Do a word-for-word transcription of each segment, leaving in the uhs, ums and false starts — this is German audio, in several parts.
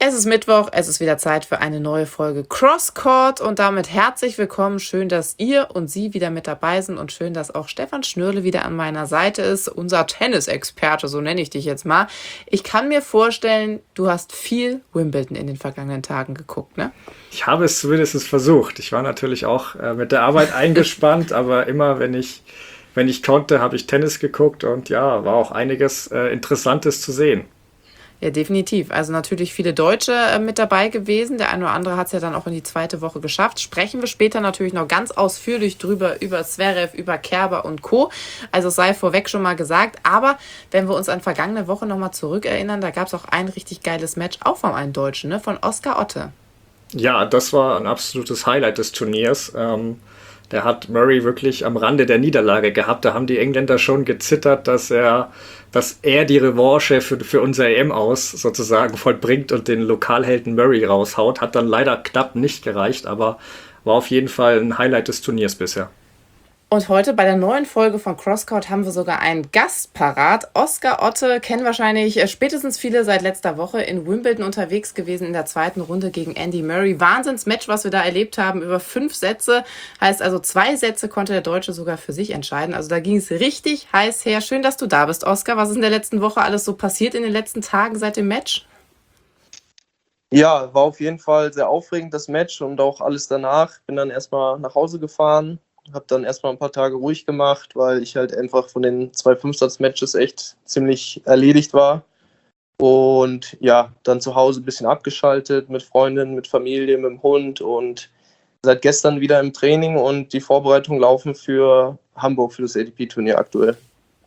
Es ist Mittwoch, es ist wieder Zeit für eine neue Folge Crosscourt und damit herzlich willkommen. Schön, dass ihr und Sie wieder mit dabei sind und schön, dass auch Stefan Schnürle wieder an meiner Seite ist, unser Tennisexperte, so nenne ich dich jetzt mal. Ich kann mir vorstellen, du hast viel Wimbledon in den vergangenen Tagen geguckt, ne? Ich habe es zumindest versucht. Ich war natürlich auch äh, mit der Arbeit eingespannt, aber immer, wenn ich, wenn ich konnte, habe ich Tennis geguckt und ja, war auch einiges äh, Interessantes zu sehen. Ja, definitiv. Also natürlich viele Deutsche äh, mit dabei gewesen. Der eine oder andere hat es ja dann auch in die zweite Woche geschafft. Sprechen wir später natürlich noch ganz ausführlich drüber, über Zverev, über Kerber und Co. Also es sei vorweg schon mal gesagt. Aber wenn wir uns an vergangene Woche nochmal zurückerinnern, da gab es auch ein richtig geiles Match, auch von einem Deutschen, ne? Von Oscar Otte. Ja, das war ein absolutes Highlight des Turniers. Ähm, der hat Murray wirklich am Rande der Niederlage gehabt. Da haben die Engländer schon gezittert, dass er, dass er die Revanche für, für unser E M aus sozusagen vollbringt und den Lokalhelden Murray raushaut. Hat dann leider knapp nicht gereicht, aber war auf jeden Fall ein Highlight des Turniers bisher. Und heute bei der neuen Folge von Crosscourt haben wir sogar einen Gast parat. Oscar Otte kennen wahrscheinlich äh, spätestens viele seit letzter Woche in Wimbledon unterwegs gewesen in der zweiten Runde gegen Andy Murray. Wahnsinnsmatch, was wir da erlebt haben, über fünf Sätze. Heißt also, zwei Sätze konnte der Deutsche sogar für sich entscheiden. Also da ging es richtig heiß her. Schön, dass du da bist, Oscar. Was ist in der letzten Woche alles so passiert in den letzten Tagen seit dem Match? Ja, war auf jeden Fall sehr aufregend, das Match und auch alles danach. Bin dann erstmal nach Hause gefahren, habe dann erstmal ein paar Tage ruhig gemacht, weil ich halt einfach von den zwei Fünfsatz-Matches echt ziemlich erledigt war. Und ja, dann zu Hause ein bisschen abgeschaltet mit Freundin, mit Familie, mit dem Hund und seit gestern wieder im Training und die Vorbereitungen laufen für Hamburg, für das A T P-Turnier aktuell.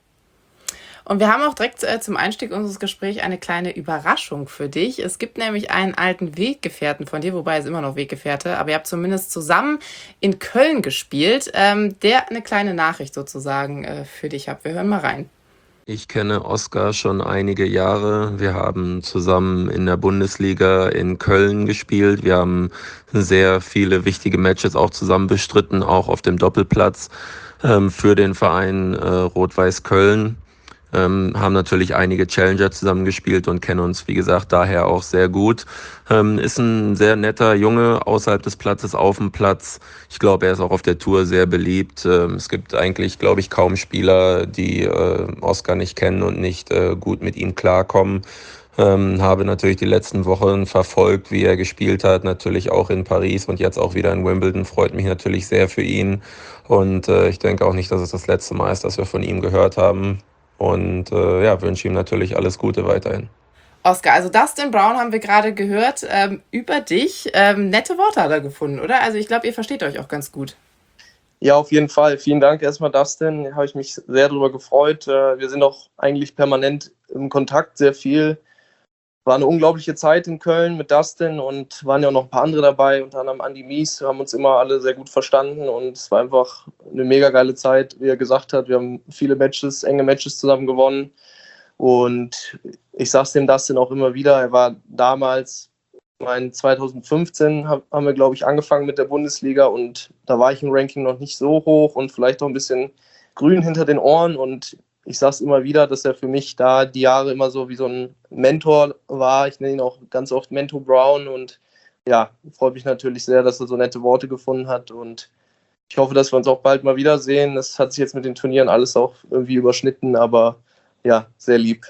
Und wir haben auch direkt äh, zum Einstieg unseres Gesprächs eine kleine Überraschung für dich. Es gibt nämlich einen alten Weggefährten von dir, wobei es immer noch Weggefährte, aber ihr habt zumindest zusammen in Köln gespielt, ähm, der eine kleine Nachricht sozusagen äh, für dich hat. Wir hören mal rein. Ich kenne Oskar schon einige Jahre. Wir haben zusammen in der Bundesliga in Köln gespielt. Wir haben sehr viele wichtige Matches auch zusammen bestritten, auch auf dem Doppelplatz ähm, für den Verein äh, Rot-Weiß Köln. Ähm, haben natürlich einige Challenger zusammengespielt und kennen uns, wie gesagt, daher auch sehr gut. Ähm, ist ein sehr netter Junge außerhalb des Platzes, auf dem Platz. Ich glaube, er ist auch auf der Tour sehr beliebt. Ähm, es gibt eigentlich, glaube ich, kaum Spieler, die äh, Oskar nicht kennen und nicht äh, gut mit ihm klarkommen. Ähm, habe natürlich die letzten Wochen verfolgt, wie er gespielt hat, natürlich auch in Paris und jetzt auch wieder in Wimbledon. Freut mich natürlich sehr für ihn. Und äh, ich denke auch nicht, dass es das letzte Mal ist, dass wir von ihm gehört haben. Und äh, ja, wünsche ihm natürlich alles Gute weiterhin. Oscar, also Dustin Brown haben wir gerade gehört ähm, über dich. Ähm, nette Worte hat er gefunden, oder? Also ich glaube, ihr versteht euch auch ganz gut. Ja, auf jeden Fall. Vielen Dank erstmal, Dustin. Habe ich mich sehr darüber gefreut. Wir sind auch eigentlich permanent im Kontakt, sehr viel. War eine unglaubliche Zeit in Köln mit Dustin und waren ja auch noch ein paar andere dabei, unter anderem Andy Mies. Wir haben uns immer alle sehr gut verstanden und es war einfach eine mega geile Zeit, wie er gesagt hat. Wir haben viele Matches, enge Matches zusammen gewonnen und ich sage es dem Dustin auch immer wieder, er war damals, mein zwanzig fünfzehn haben wir, glaube ich, angefangen mit der Bundesliga und da war ich im Ranking noch nicht so hoch und vielleicht auch ein bisschen grün hinter den Ohren und ich sage es immer wieder, dass er für mich da die Jahre immer so wie so ein Mentor war. Ich nenne ihn auch ganz oft Mentor Brown und ja, freut mich natürlich sehr, dass er so nette Worte gefunden hat und ich hoffe, dass wir uns auch bald mal wiedersehen. Das hat sich jetzt mit den Turnieren alles auch irgendwie überschnitten, aber ja, sehr lieb.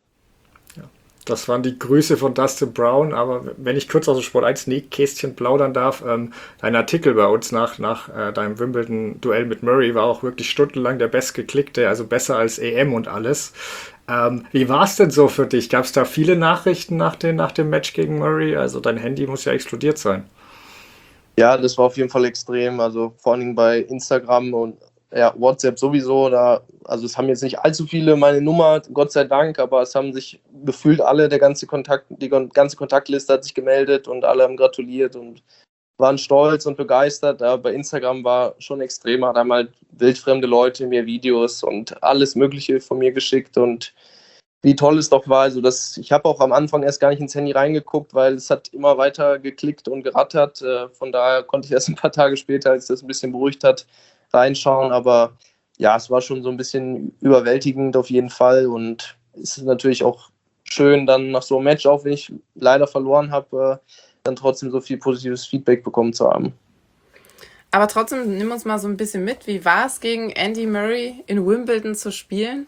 Das waren die Grüße von Dustin Brown, aber wenn ich kurz aus dem Sport eins Nähkästchen plaudern darf, ähm, dein Artikel bei uns nach, nach äh, deinem Wimbledon-Duell mit Murray war auch wirklich stundenlang der bestgeklickte, also besser als E M und alles. Ähm, wie war es denn so für dich? Gab es da viele Nachrichten nach, den, nach dem Match gegen Murray? Also dein Handy muss ja explodiert sein. Ja, das war auf jeden Fall extrem, also vor allem bei Instagram und ja, WhatsApp sowieso, da, also es haben jetzt nicht allzu viele meine Nummer, Gott sei Dank, aber es haben sich gefühlt alle, der ganze Kontakt, die ganze Kontaktliste hat sich gemeldet und alle haben gratuliert und waren stolz und begeistert. Aber bei Instagram war schon extremer, da haben halt wildfremde Leute mir Videos und alles Mögliche von mir geschickt und wie toll es doch war. Also das, ich habe auch am Anfang erst gar nicht ins Handy reingeguckt, weil es hat immer weiter geklickt und gerattert. Von daher konnte ich erst ein paar Tage später, als das ein bisschen beruhigt hat, reinschauen, aber ja, es war schon so ein bisschen überwältigend auf jeden Fall und es ist natürlich auch schön, dann nach so einem Match, auch wenn ich leider verloren habe, äh, dann trotzdem so viel positives Feedback bekommen zu haben. Aber trotzdem, nimm uns mal so ein bisschen mit. Wie war es, gegen Andy Murray in Wimbledon zu spielen?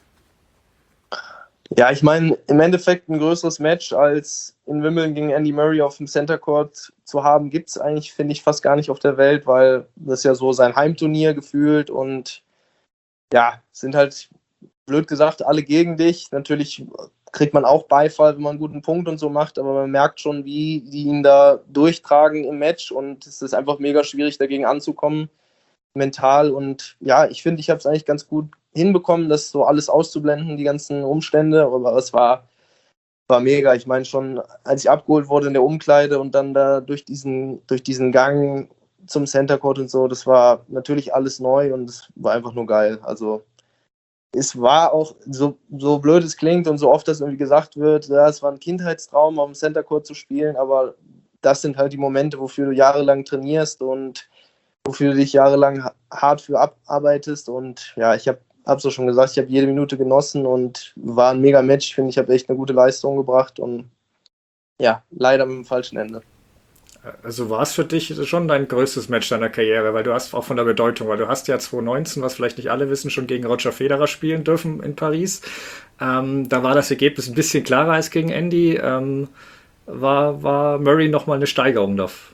Ja, ich meine, im Endeffekt ein größeres Match als in Wimbledon gegen Andy Murray auf dem Center Court zu haben, gibt es eigentlich, finde ich, fast gar nicht auf der Welt, weil das ja so sein Heimturnier gefühlt und ja, sind halt, blöd gesagt, alle gegen dich. Natürlich kriegt man auch Beifall, wenn man einen guten Punkt und so macht, aber man merkt schon, wie die ihn da durchtragen im Match und es ist einfach mega schwierig, dagegen anzukommen, mental. Und ja, ich finde, ich habe es eigentlich ganz gut hinbekommen, das so alles auszublenden, die ganzen Umstände, aber es war, war mega. Ich meine schon, als ich abgeholt wurde in der Umkleide und dann da durch diesen, durch diesen Gang zum Center Court und so, das war natürlich alles neu und es war einfach nur geil. Also es war auch, so, so blöd es klingt und so oft das irgendwie gesagt wird, ja, es war ein Kindheitstraum, auf dem Center Court zu spielen, aber das sind halt die Momente, wofür du jahrelang trainierst und wofür du dich jahrelang hart für abarbeitest. Und ja, ich habe es so schon gesagt, ich habe jede Minute genossen und war ein mega Match. Ich finde, ich habe echt eine gute Leistung gebracht und ja, leider mit dem falschen Ende. Also war es für dich schon dein größtes Match deiner Karriere, weil du hast auch von der Bedeutung, weil du hast ja zwanzig neunzehn, was vielleicht nicht alle wissen, schon gegen Roger Federer spielen dürfen in Paris. Ähm, da war das Ergebnis ein bisschen klarer als gegen Andy. Ähm, war, war Murray nochmal eine Steigerung dafür?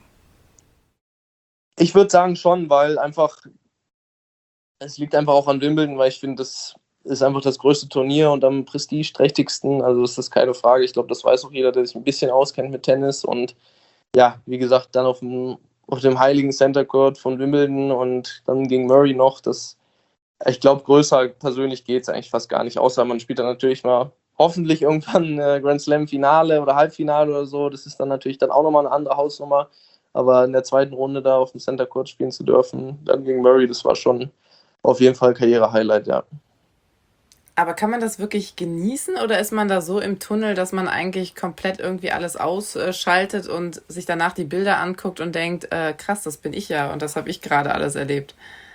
Ich würde sagen schon, weil einfach, es liegt einfach auch an Wimbledon, weil ich finde, das ist einfach das größte Turnier und am prestigeträchtigsten, also das ist keine Frage. Ich glaube, das weiß auch jeder, der sich ein bisschen auskennt mit Tennis und ja, wie gesagt, dann auf dem, auf dem heiligen Center Court von Wimbledon und dann gegen Murray noch, das, ich glaube, größer persönlich geht es eigentlich fast gar nicht, außer man spielt dann natürlich mal hoffentlich irgendwann äh, Grand Slam Finale oder Halbfinale oder so, das ist dann natürlich dann auch nochmal eine andere Hausnummer, aber in der zweiten Runde da auf dem Center Court spielen zu dürfen, dann gegen Murray, das war schon auf jeden Fall Karriere-Highlight, ja. Aber kann man das wirklich genießen oder ist man da so im Tunnel, dass man eigentlich komplett irgendwie alles ausschaltet und sich danach die Bilder anguckt und denkt, äh, krass, das bin ich ja und das habe ich gerade alles erlebt?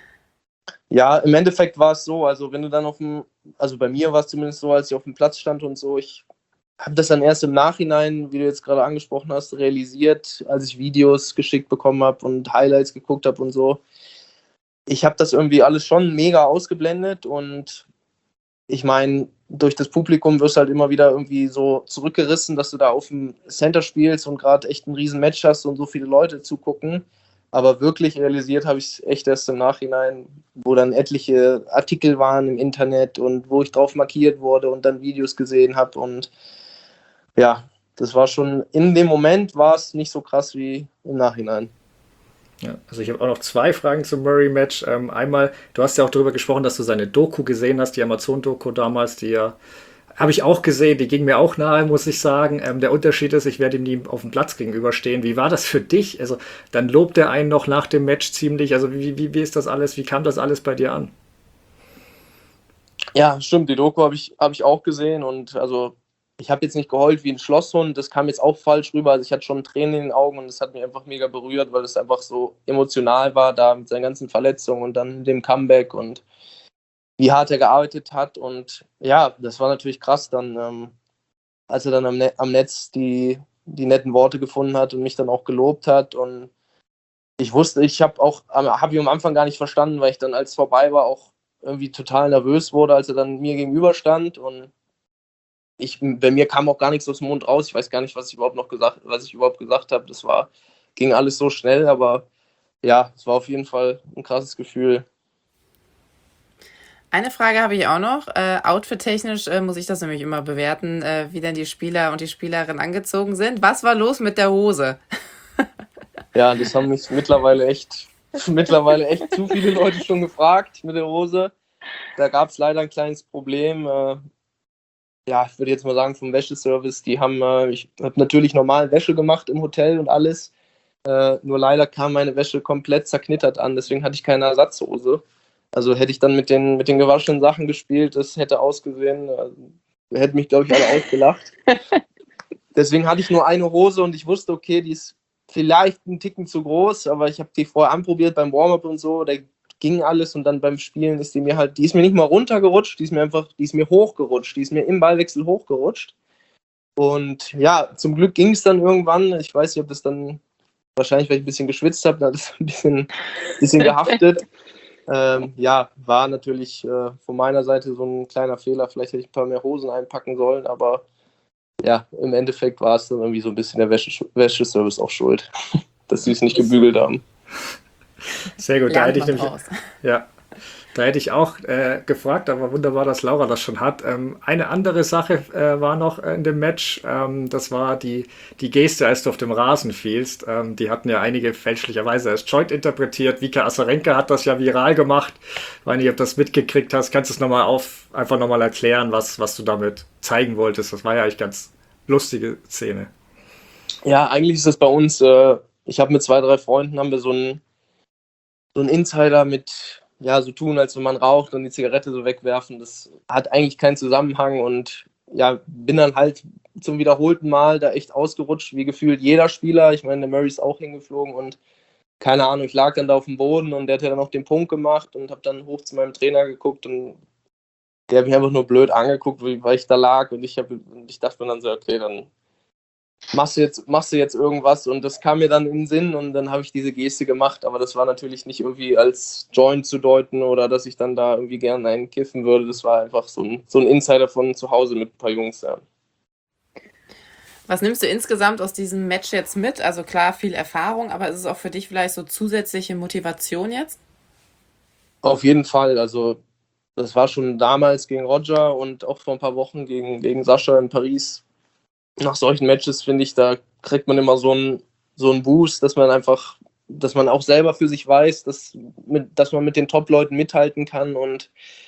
Ja, im Endeffekt war es so, also wenn du dann auf dem, also bei mir war es zumindest so, als ich auf dem Platz stand und so, ich habe das dann erst im Nachhinein, wie du jetzt gerade angesprochen hast, realisiert, als ich Videos geschickt bekommen habe und Highlights geguckt habe und so. Ich habe das irgendwie alles schon mega ausgeblendet und ich meine, durch das Publikum wirst du halt immer wieder irgendwie so zurückgerissen, dass du da auf dem Center spielst und gerade echt ein riesen Match hast und so viele Leute zugucken. Aber wirklich realisiert habe ich es echt erst im Nachhinein, wo dann etliche Artikel waren im Internet und wo ich drauf markiert wurde und dann Videos gesehen habe. Und ja, das war schon, in dem Moment war es nicht so krass wie im Nachhinein. Ja, also ich habe auch noch zwei Fragen zum Murray-Match. Ähm, einmal, du hast ja auch darüber gesprochen, dass du seine Doku gesehen hast, die Amazon-Doku damals, die ja, habe ich auch gesehen, die ging mir auch nahe, muss ich sagen. Ähm, der Unterschied ist, ich werde ihm nie auf dem Platz gegenüberstehen. Wie war das für dich? Also dann lobt er einen noch nach dem Match ziemlich. Also wie, wie, wie ist das alles? Wie kam das alles bei dir an? Ja, stimmt, die Doku habe ich, hab ich auch gesehen und also ich habe jetzt nicht geheult wie ein Schlosshund, das kam jetzt auch falsch rüber, also ich hatte schon Tränen in den Augen und das hat mich einfach mega berührt, weil es einfach so emotional war da mit seinen ganzen Verletzungen und dann dem Comeback und wie hart er gearbeitet hat und ja, das war natürlich krass dann, ähm, als er dann am, Net, am Netz die, die netten Worte gefunden hat und mich dann auch gelobt hat und ich wusste, ich habe auch, habe ich am Anfang gar nicht verstanden, weil ich dann, als es vorbei war, auch irgendwie total nervös wurde, als er dann mir gegenüber stand und ich, bei mir kam auch gar nichts aus dem Mund raus. Ich weiß gar nicht, was ich überhaupt noch gesagt, was ich überhaupt gesagt habe. Das war, ging alles so schnell, aber ja, es war auf jeden Fall ein krasses Gefühl. Eine Frage habe ich auch noch. Äh, Outfit-technisch äh, muss ich das nämlich immer bewerten, äh, wie denn die Spieler und die Spielerinnen angezogen sind. Was war los mit der Hose? Ja, das haben mich mittlerweile echt, mittlerweile echt zu viele Leute schon gefragt mit der Hose. Da gab es leider ein kleines Problem. Äh, ja, ich würde jetzt mal sagen, vom Wäscheservice, die haben, äh, ich habe natürlich normal Wäsche gemacht im Hotel und alles, äh, nur leider kam meine Wäsche komplett zerknittert an, deswegen hatte ich keine Ersatzhose. Also hätte ich dann mit den, mit den gewaschenen Sachen gespielt, das hätte ausgesehen, äh, hätte mich, glaube ich, alle ausgelacht. Deswegen hatte ich nur eine Hose und ich wusste, okay, die ist vielleicht ein Ticken zu groß, aber ich habe die vorher anprobiert beim Warm-up und so, da ging alles und dann beim Spielen ist die mir halt, die ist mir nicht mal runtergerutscht, die ist mir einfach, die ist mir hochgerutscht, die ist mir im Ballwechsel hochgerutscht Und ja, zum Glück ging es dann irgendwann. Ich weiß nicht, ob das dann, wahrscheinlich, weil ich ein bisschen geschwitzt habe, da hat es ein bisschen, bisschen gehaftet. Ähm, ja, war natürlich äh, von meiner Seite so ein kleiner Fehler. Vielleicht hätte ich ein paar mehr Hosen einpacken sollen, aber ja, im Endeffekt war es dann irgendwie so ein bisschen der Wäsche- Wäscheservice auch schuld, dass sie es nicht gebügelt haben. Sehr gut, da Lernt hätte ich man nämlich, draus. ja, da hätte ich auch äh, gefragt, aber wunderbar, dass Laura das schon hat. Ähm, eine andere Sache äh, war noch in dem Match, ähm, das war die, die Geste, als du auf dem Rasen fielst. Ähm, die hatten ja einige fälschlicherweise als Joint interpretiert. Vika Azarenka hat das ja viral gemacht. Ich weiß nicht, ob du das mitgekriegt hast. Kannst du es nochmal auf, einfach nochmal erklären, was, was du damit zeigen wolltest? Das war ja eigentlich ganz lustige Szene. Ja, eigentlich ist das bei uns, äh, ich habe mit zwei, drei Freunden, haben wir so einen so einen Insider mit, ja, so tun, als wenn man raucht und die Zigarette so wegwerfen. Das hat eigentlich keinen Zusammenhang und ja, bin dann halt zum wiederholten Mal da echt ausgerutscht, wie gefühlt jeder Spieler. Ich meine, der Murray ist auch hingeflogen und keine Ahnung, ich lag dann da auf dem Boden und der hat ja dann auch den Punkt gemacht und habe dann hoch zu meinem Trainer geguckt und der hat mich einfach nur blöd angeguckt, weil ich da lag und ich, hab, und ich dachte mir dann so, okay, dann machst du jetzt, machst du jetzt irgendwas und das kam mir dann in den Sinn und dann habe ich diese Geste gemacht, aber das war natürlich nicht irgendwie als Joint zu deuten oder dass ich dann da irgendwie gerne einen kiffen würde, das war einfach so ein, so ein Insider von zu Hause mit ein paar Jungs, ja. Was nimmst du insgesamt aus diesem Match jetzt mit? Also klar, viel Erfahrung, aber ist es auch für dich vielleicht so zusätzliche Motivation jetzt? Auf jeden Fall, also das war schon damals gegen Roger und auch vor ein paar Wochen gegen, gegen Sascha in Paris. Nach solchen Matches, finde ich, da kriegt man immer so einen, so einen Boost, dass man einfach, dass man auch selber für sich weiß, dass, mit, dass man mit den Top-Leuten mithalten kann und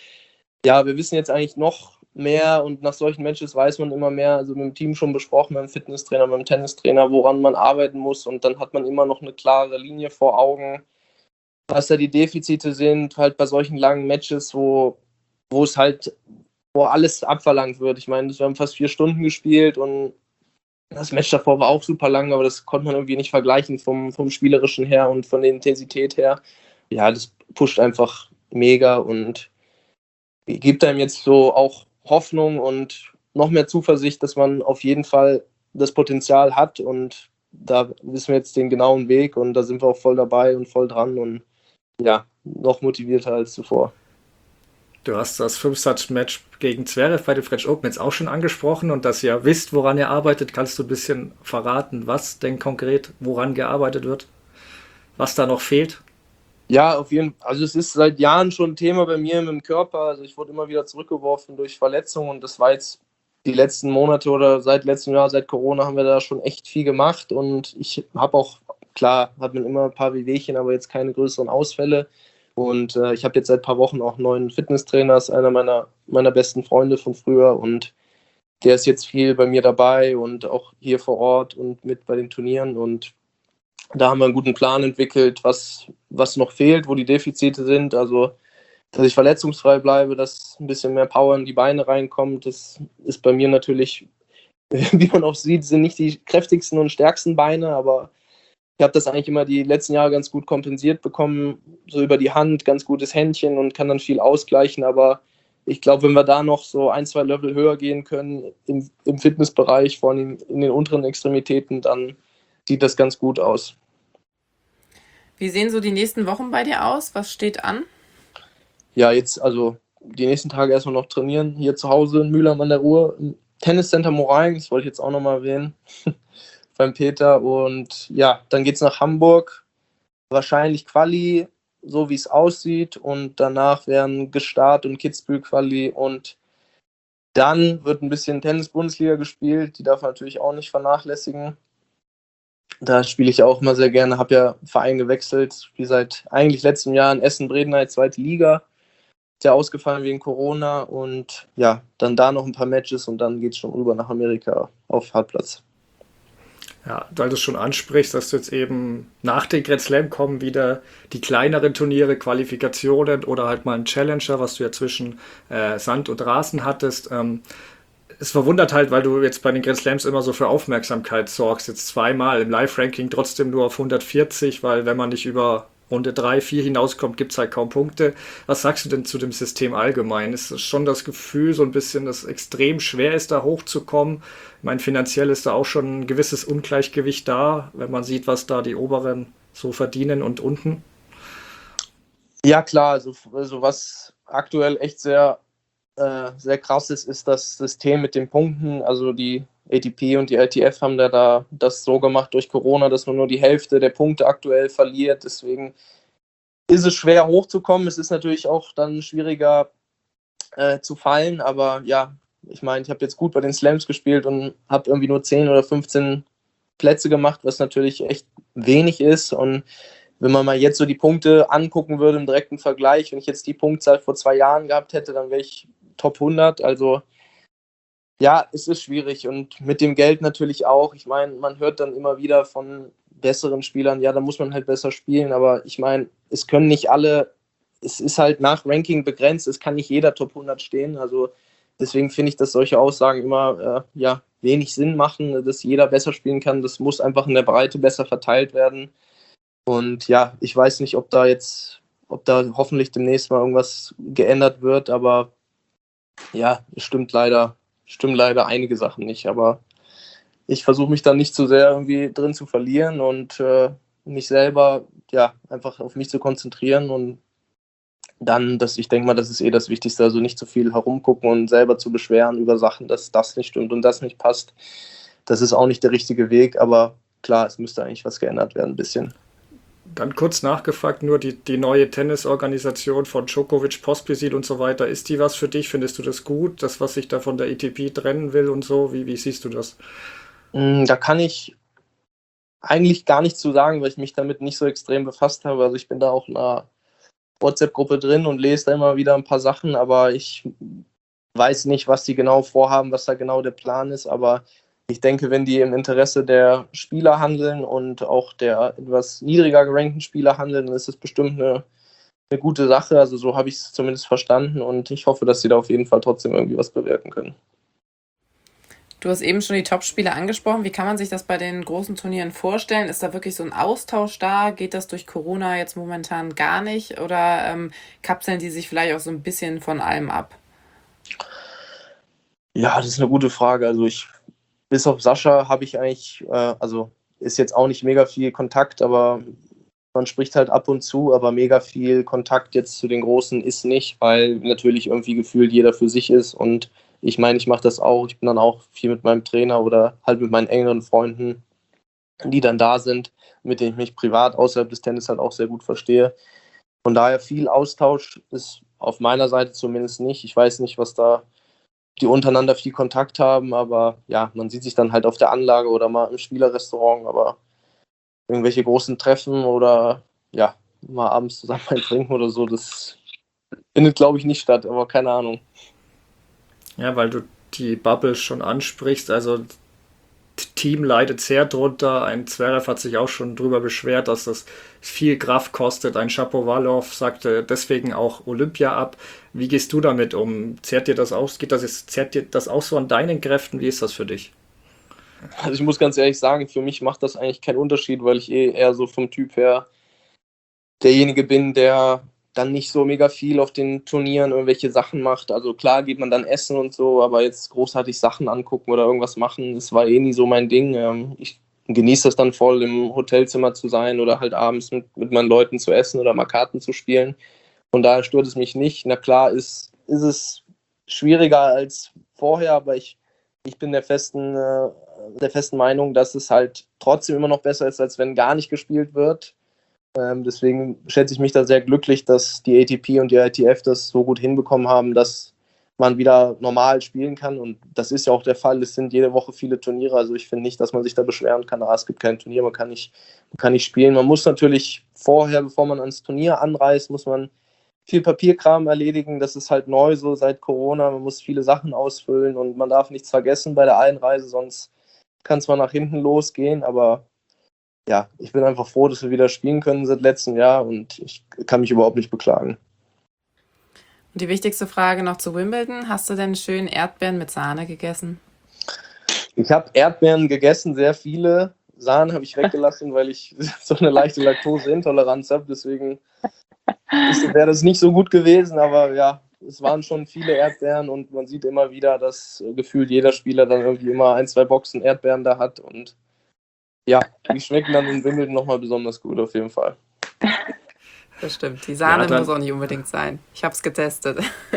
ja, wir wissen jetzt eigentlich noch mehr und nach solchen Matches weiß man immer mehr, also mit dem Team schon besprochen, mit dem Fitnesstrainer, mit dem Tennistrainer, woran man arbeiten muss und dann hat man immer noch eine klare Linie vor Augen, was da die Defizite sind, halt bei solchen langen Matches, wo, wo es halt, wo alles abverlangt wird. Ich meine, wir haben fast vier Stunden gespielt und das Match davor war auch super lang, aber das konnte man irgendwie nicht vergleichen vom, vom Spielerischen her und von der Intensität her. Ja, das pusht einfach mega und gibt einem jetzt so auch Hoffnung und noch mehr Zuversicht, dass man auf jeden Fall das Potenzial hat und da wissen wir jetzt den genauen Weg und da sind wir auch voll dabei und voll dran und ja, noch motivierter als zuvor. Du hast das Fünf-Satz-Match gegen Zverev bei den French Open jetzt auch schon angesprochen und dass ihr wisst, woran ihr arbeitet. Kannst du ein bisschen verraten, was denn konkret, woran gearbeitet wird? Was da noch fehlt? Ja, auf jeden Fall. Also es ist seit Jahren schon ein Thema bei mir mit dem Körper. Also ich wurde immer wieder zurückgeworfen durch Verletzungen und das war jetzt die letzten Monate oder seit letztem Jahr, seit Corona haben wir da schon echt viel gemacht und ich habe auch, klar, hat man immer ein paar Wehwehchen, aber jetzt keine größeren Ausfälle. Und äh, ich habe jetzt seit ein paar Wochen auch einen neuen Fitnesstrainer, ist einer meiner, meiner besten Freunde von früher und der ist jetzt viel bei mir dabei und auch hier vor Ort und mit bei den Turnieren und da haben wir einen guten Plan entwickelt, was, was noch fehlt, wo die Defizite sind. Also, dass ich verletzungsfrei bleibe, dass ein bisschen mehr Power in die Beine reinkommt. Das ist bei mir natürlich, wie man auch sieht, sind nicht die kräftigsten und stärksten Beine, aber ich habe das eigentlich immer die letzten Jahre ganz gut kompensiert bekommen, so über die Hand, ganz gutes Händchen und kann dann viel ausgleichen. Aber ich glaube, wenn wir da noch so ein, zwei Level höher gehen können im, im Fitnessbereich, vor allem in den unteren Extremitäten, dann sieht das ganz gut aus. Wie sehen so die nächsten Wochen bei dir aus? Was steht an? Ja, jetzt also die nächsten Tage erstmal noch trainieren, hier zu Hause in Mülheim an der Ruhr, im Tenniscenter Moraing, das wollte ich jetzt auch nochmal erwähnen, beim Peter. Und ja, dann geht es nach Hamburg, wahrscheinlich Quali, so wie es aussieht. Und danach werden Gstaad und Kitzbühel Quali. Und dann wird ein bisschen Tennis-Bundesliga gespielt, die darf man natürlich auch nicht vernachlässigen. Da spiele ich auch immer sehr gerne, habe ja Verein gewechselt, spiele seit eigentlich letztem Jahr in Essen-Bredeney, zweite Liga. Ist ja ausgefallen wegen Corona und ja, dann da noch ein paar Matches und dann geht es schon rüber nach Amerika auf Hartplatz. Ja, weil du es schon ansprichst, dass du jetzt eben nach den Grand Slam kommen wieder die kleineren Turniere, Qualifikationen oder halt mal ein Challenger, was du ja zwischen äh, Sand und Rasen hattest. Ähm, es verwundert halt, weil du jetzt bei den Grand Slams immer so für Aufmerksamkeit sorgst. Jetzt zweimal im Live-Ranking trotzdem nur auf hundertvierzig, weil wenn man nicht über Runde drei, vier hinauskommt, gibt es halt kaum Punkte. Was sagst du denn zu dem System allgemein? Ist es schon das Gefühl, so ein bisschen, dass es extrem schwer ist, da hochzukommen? Ich meine, finanziell ist da auch schon ein gewisses Ungleichgewicht da, wenn man sieht, was da die Oberen so verdienen und unten. Ja, klar, also, also was aktuell echt sehr, äh, sehr krass ist, ist das System mit den Punkten. Also die A T P und die L T F haben da, da das so gemacht durch Corona, dass man nur die Hälfte der Punkte aktuell verliert. Deswegen ist es schwer hochzukommen. Es ist natürlich auch dann schwieriger äh, zu fallen, aber ja, ich meine, ich habe jetzt gut bei den Slams gespielt und habe irgendwie nur zehn oder fünfzehn Plätze gemacht, was natürlich echt wenig ist. Und wenn man mal jetzt so die Punkte angucken würde im direkten Vergleich, wenn ich jetzt die Punktzahl vor zwei Jahren gehabt hätte, dann wäre ich Top hundert. Also ja, es ist schwierig und mit dem Geld natürlich auch. Ich meine, man hört dann immer wieder von besseren Spielern, ja, da muss man halt besser spielen, aber ich meine, es können nicht alle, es ist halt nach Ranking begrenzt, es kann nicht jeder Top hundert stehen, also deswegen finde ich, dass solche Aussagen immer äh, ja, wenig Sinn machen, dass jeder besser spielen kann, das muss einfach in der Breite besser verteilt werden und ja, ich weiß nicht, ob da jetzt, ob da hoffentlich demnächst mal irgendwas geändert wird, aber ja, es stimmt leider, stimmen leider einige Sachen nicht, aber ich versuche mich dann nicht zu sehr irgendwie drin zu verlieren und äh, mich selber ja einfach auf mich zu konzentrieren und dann, dass ich denke mal, das ist eh das Wichtigste, also nicht zu viel herumgucken und selber zu beschweren über Sachen, dass das nicht stimmt und das nicht passt. Das ist auch nicht der richtige Weg, aber klar, es müsste eigentlich was geändert werden, ein bisschen. Dann kurz nachgefragt, nur die, die neue Tennisorganisation von Djokovic, Pospisil und so weiter, ist die was für dich? Findest du das gut, das, was sich da von der A T P trennen will und so? Wie, wie siehst du das? Da kann ich eigentlich gar nichts zu sagen, weil ich mich damit nicht so extrem befasst habe. Also ich bin da auch in einer WhatsApp-Gruppe drin und lese da immer wieder ein paar Sachen, aber ich weiß nicht, was die genau vorhaben, was da genau der Plan ist, aber ich denke, wenn die im Interesse der Spieler handeln und auch der etwas niedriger gerankten Spieler handeln, dann ist das bestimmt eine, eine gute Sache. Also so habe ich es zumindest verstanden und ich hoffe, dass sie da auf jeden Fall trotzdem irgendwie was bewirken können. Du hast eben schon die Top-Spiele angesprochen. Wie kann man sich das bei den großen Turnieren vorstellen? Ist da wirklich so ein Austausch da? Geht das durch Corona jetzt momentan gar nicht? Oder ähm, kapseln die sich vielleicht auch so ein bisschen von allem ab? Ja, das ist eine gute Frage. Also ich, bis auf Sascha habe ich eigentlich, äh, also ist jetzt auch nicht mega viel Kontakt, aber man spricht halt ab und zu, aber mega viel Kontakt jetzt zu den Großen ist nicht, weil natürlich irgendwie gefühlt jeder für sich ist und ich meine, ich mache das auch, ich bin dann auch viel mit meinem Trainer oder halt mit meinen engeren Freunden, die dann da sind, mit denen ich mich privat außerhalb des Tennis halt auch sehr gut verstehe. Von daher viel Austausch ist auf meiner Seite zumindest nicht. Ich weiß nicht, was da die untereinander viel Kontakt haben, aber ja, man sieht sich dann halt auf der Anlage oder mal im Spielerrestaurant, aber irgendwelche großen Treffen oder ja, mal abends zusammen ein Trinken oder so, das findet, glaube ich, nicht statt, aber keine Ahnung. Ja, weil du die Bubble schon ansprichst, also Team leidet sehr drunter. Ein Zverev hat sich auch schon drüber beschwert, dass das viel Kraft kostet. Ein Shapovalov sagte deswegen auch Olympia ab. Wie gehst du damit um? Zehrt dir das aus? Geht das jetzt, zehrt dir das auch so an deinen Kräften? Wie ist das für dich? Also ich muss ganz ehrlich sagen, für mich macht das eigentlich keinen Unterschied, weil ich eh eher so vom Typ her derjenige bin, der dann nicht so mega viel auf den Turnieren irgendwelche Sachen macht. Also klar geht man dann essen und so, aber jetzt großartig Sachen angucken oder irgendwas machen, das war eh nie so mein Ding. Ich genieße das dann voll, im Hotelzimmer zu sein oder halt abends mit, mit meinen Leuten zu essen oder mal Karten zu spielen. Von daher stört es mich nicht. Na klar, ist, ist es schwieriger als vorher, aber ich, ich bin der festen, äh, der festen Meinung, dass es halt trotzdem immer noch besser ist, als wenn gar nicht gespielt wird. Ähm, deswegen schätze ich mich da sehr glücklich, dass die A T P und die I T F das so gut hinbekommen haben, dass man wieder normal spielen kann. Und das ist ja auch der Fall. Es sind jede Woche viele Turniere. Also ich finde nicht, dass man sich da beschweren kann, ah, es gibt kein Turnier, man kann nicht, man kann nicht spielen. Man muss natürlich vorher, bevor man ans Turnier anreist, muss man viel Papierkram erledigen. Das ist halt neu so seit Corona. Man muss viele Sachen ausfüllen und man darf nichts vergessen bei der Einreise, sonst kann es mal nach hinten losgehen. Aber ja, ich bin einfach froh, dass wir wieder spielen können seit letztem Jahr und ich kann mich überhaupt nicht beklagen. Und die wichtigste Frage noch zu Wimbledon. Hast du denn schön Erdbeeren mit Sahne gegessen? Ich habe Erdbeeren gegessen, sehr viele. Sahne habe ich weggelassen, weil ich so eine leichte Laktoseintoleranz habe. Deswegen wäre das nicht so gut gewesen. Aber ja, es waren schon viele Erdbeeren und man sieht immer wieder, dass äh, gefühlt jeder Spieler dann irgendwie immer ein, zwei Boxen Erdbeeren da hat. Und ja, die schmecken dann in Wimbledon nochmal besonders gut auf jeden Fall. Das stimmt. Die Sahne Ja, dann- muss auch nicht unbedingt sein. Ich habe es getestet.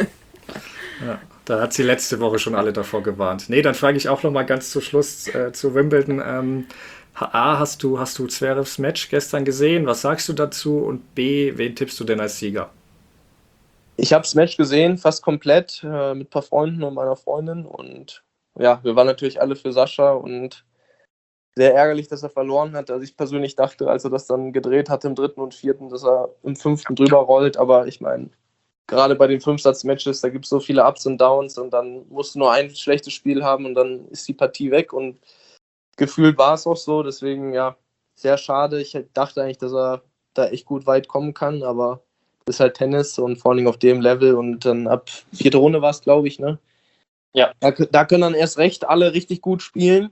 Ja, da hat sie letzte Woche schon alle davor gewarnt. Nee, dann frage ich auch noch mal ganz zu Schluss äh, zu Wimbledon. Ähm, A, hast du, hast du Zverevs Match gestern gesehen? Was sagst du dazu? Und B, wen tippst du denn als Sieger? Ich habe das Match gesehen, fast komplett, äh, mit ein paar Freunden und meiner Freundin. Und ja, wir waren natürlich alle für Sascha und sehr ärgerlich, dass er verloren hat. Also ich persönlich dachte, als er das dann gedreht hat im dritten und vierten, dass er im fünften drüber rollt. Aber ich meine, gerade bei den Fünfsatz-Matches, da gibt es so viele Ups und Downs und dann musst du nur ein schlechtes Spiel haben und dann ist die Partie weg. Und gefühlt war es auch so. Deswegen, ja, sehr schade. Ich dachte eigentlich, dass er da echt gut weit kommen kann, aber ist halt Tennis und vor allem auf dem Level und dann ab vierte Runde war es, glaube ich, ne? Ja. Da, da können dann erst recht alle richtig gut spielen.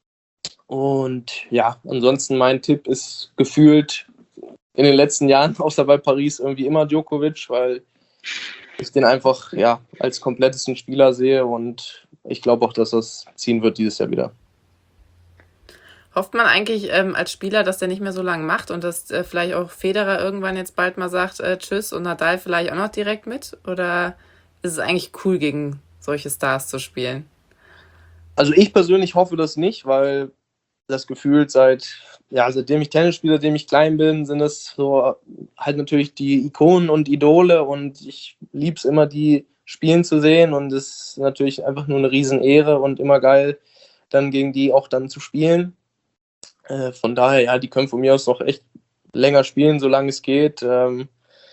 Und ja, ansonsten mein Tipp ist gefühlt in den letzten Jahren, außer bei Paris, irgendwie immer Djokovic, weil ich den einfach ja als komplettesten Spieler sehe und ich glaube auch, dass das ziehen wird dieses Jahr wieder. Hofft man eigentlich ähm, als Spieler, dass der nicht mehr so lange macht und dass äh, vielleicht auch Federer irgendwann jetzt bald mal sagt, äh, tschüss und Nadal vielleicht auch noch direkt mit? Oder ist es eigentlich cool, gegen solche Stars zu spielen? Also ich persönlich hoffe das nicht, weil das Gefühl seit, ja, seitdem ich Tennis spiele, seitdem ich klein bin, sind es so halt natürlich die Ikonen und Idole und ich liebe es immer, die spielen zu sehen und es ist natürlich einfach nur eine Riesenehre und immer geil, dann gegen die auch dann zu spielen. Äh, von daher, ja, die können von mir aus noch echt länger spielen, solange es geht. Ähm,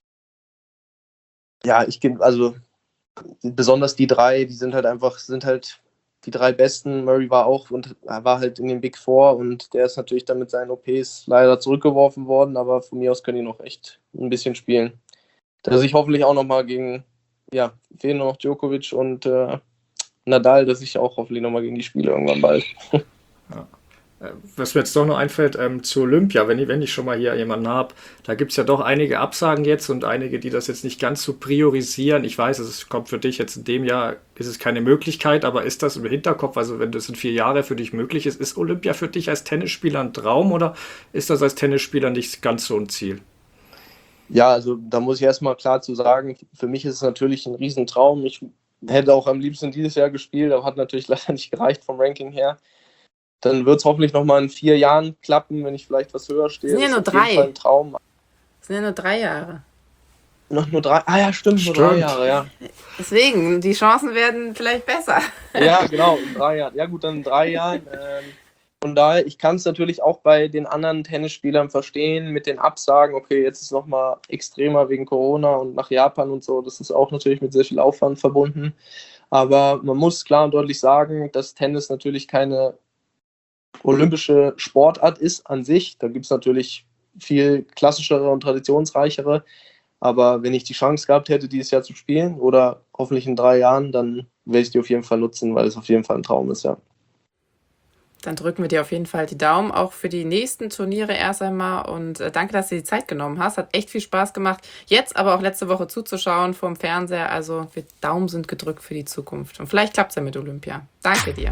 ja, ich gebe, also besonders die drei, die sind halt einfach, sind halt die drei Besten. Murray war auch und war halt in den Big Four und der ist natürlich dann mit seinen O Ps leider zurückgeworfen worden, aber von mir aus können die noch echt ein bisschen spielen. Dass ich hoffentlich auch nochmal gegen, ja, fehlen nur noch Djokovic und äh, Nadal, dass ich auch hoffentlich nochmal gegen die spiele irgendwann bald. Äh, Was mir jetzt doch noch einfällt, ähm, zu Olympia, wenn ich, wenn ich schon mal hier jemanden habe, da gibt es ja doch einige Absagen jetzt und einige, die das jetzt nicht ganz so priorisieren. Ich weiß, es kommt für dich jetzt in dem Jahr, ist es keine Möglichkeit, aber ist das im Hinterkopf, also wenn das in vier Jahre für dich möglich ist, ist Olympia für dich als Tennisspieler ein Traum oder ist das als Tennisspieler nicht ganz so ein Ziel? Ja, also da muss ich erstmal klar zu sagen, für mich ist es natürlich ein Riesentraum. Ich hätte auch am liebsten dieses Jahr gespielt, aber hat natürlich leider nicht gereicht vom Ranking her. Dann wird es hoffentlich nochmal in vier Jahren klappen, wenn ich vielleicht was höher stehe. Sind ja Das nur ist auf jeden drei. Fall ein Traum. Das sind ja nur drei Jahre. Noch nur drei. Ah ja, stimmt, nur Stimmt. drei Jahre, ja. Deswegen, die Chancen werden vielleicht besser. Ja, genau, in drei Jahren. Ja gut, dann in drei Jahren. Ähm, von daher, ich kann es natürlich auch bei den anderen Tennisspielern verstehen, mit den Absagen, okay, jetzt ist es nochmal extremer wegen Corona und nach Japan und so. Das ist auch natürlich mit sehr viel Aufwand verbunden. Aber man muss klar und deutlich sagen, dass Tennis natürlich keine olympische Sportart ist an sich. Da gibt es natürlich viel klassischere und traditionsreichere. Aber wenn ich die Chance gehabt hätte, dieses Jahr zu spielen oder hoffentlich in drei Jahren, dann werde ich die auf jeden Fall nutzen, weil es auf jeden Fall ein Traum ist, ja. Dann drücken wir dir auf jeden Fall die Daumen, auch für die nächsten Turniere erst einmal. Und äh, danke, dass du die Zeit genommen hast. Hat echt viel Spaß gemacht. Jetzt aber auch letzte Woche zuzuschauen vom Fernseher. Also wir Daumen sind gedrückt für die Zukunft. Und vielleicht klappt es ja mit Olympia. Danke dir.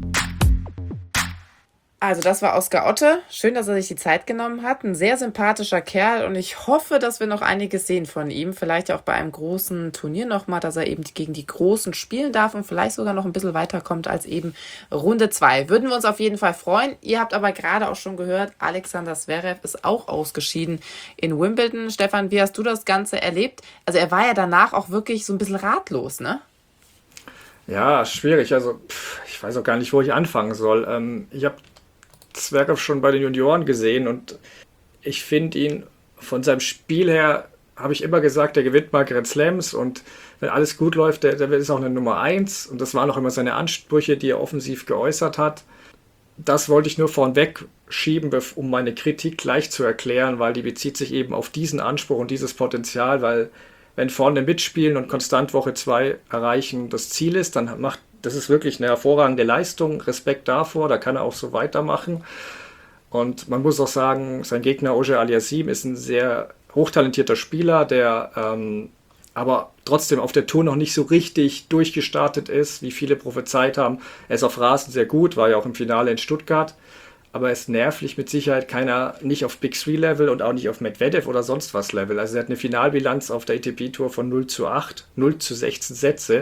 Also das war Oskar Otte. Schön, dass er sich die Zeit genommen hat. Ein sehr sympathischer Kerl und ich hoffe, dass wir noch einiges sehen von ihm. Vielleicht auch bei einem großen Turnier nochmal, dass er eben gegen die Großen spielen darf und vielleicht sogar noch ein bisschen weiterkommt als eben Runde zwei. Würden wir uns auf jeden Fall freuen. Ihr habt aber gerade auch schon gehört, Alexander Zverev ist auch ausgeschieden in Wimbledon. Stefan, wie hast du das Ganze erlebt? Also er war ja danach auch wirklich so ein bisschen ratlos, ne? Ja, schwierig. Also pff, ich weiß auch gar nicht, wo ich anfangen soll. Ähm, ich habe Zverev schon bei den Junioren gesehen und ich finde ihn von seinem Spiel her, habe ich immer gesagt, der gewinnt mal Grand Slams und wenn alles gut läuft, der, der ist auch eine Nummer eins und das waren auch immer seine Ansprüche, die er offensiv geäußert hat. Das wollte ich nur vornweg schieben, um meine Kritik gleich zu erklären, weil die bezieht sich eben auf diesen Anspruch und dieses Potenzial, weil wenn vorne mitspielen und konstant Woche zwei erreichen das Ziel ist, dann macht das ist wirklich eine hervorragende Leistung, Respekt davor, da kann er auch so weitermachen. Und man muss auch sagen, sein Gegner Auger Aliassime ist ein sehr hochtalentierter Spieler, der ähm, aber trotzdem auf der Tour noch nicht so richtig durchgestartet ist, wie viele prophezeit haben. Er ist auf Rasen sehr gut, war ja auch im Finale in Stuttgart, aber er ist nervlich mit Sicherheit keiner, nicht auf Big Three Level und auch nicht auf Medvedev oder sonst was Level. Also er hat eine Finalbilanz auf der A T P Tour von null zu acht, null zu sechzehn Sätze.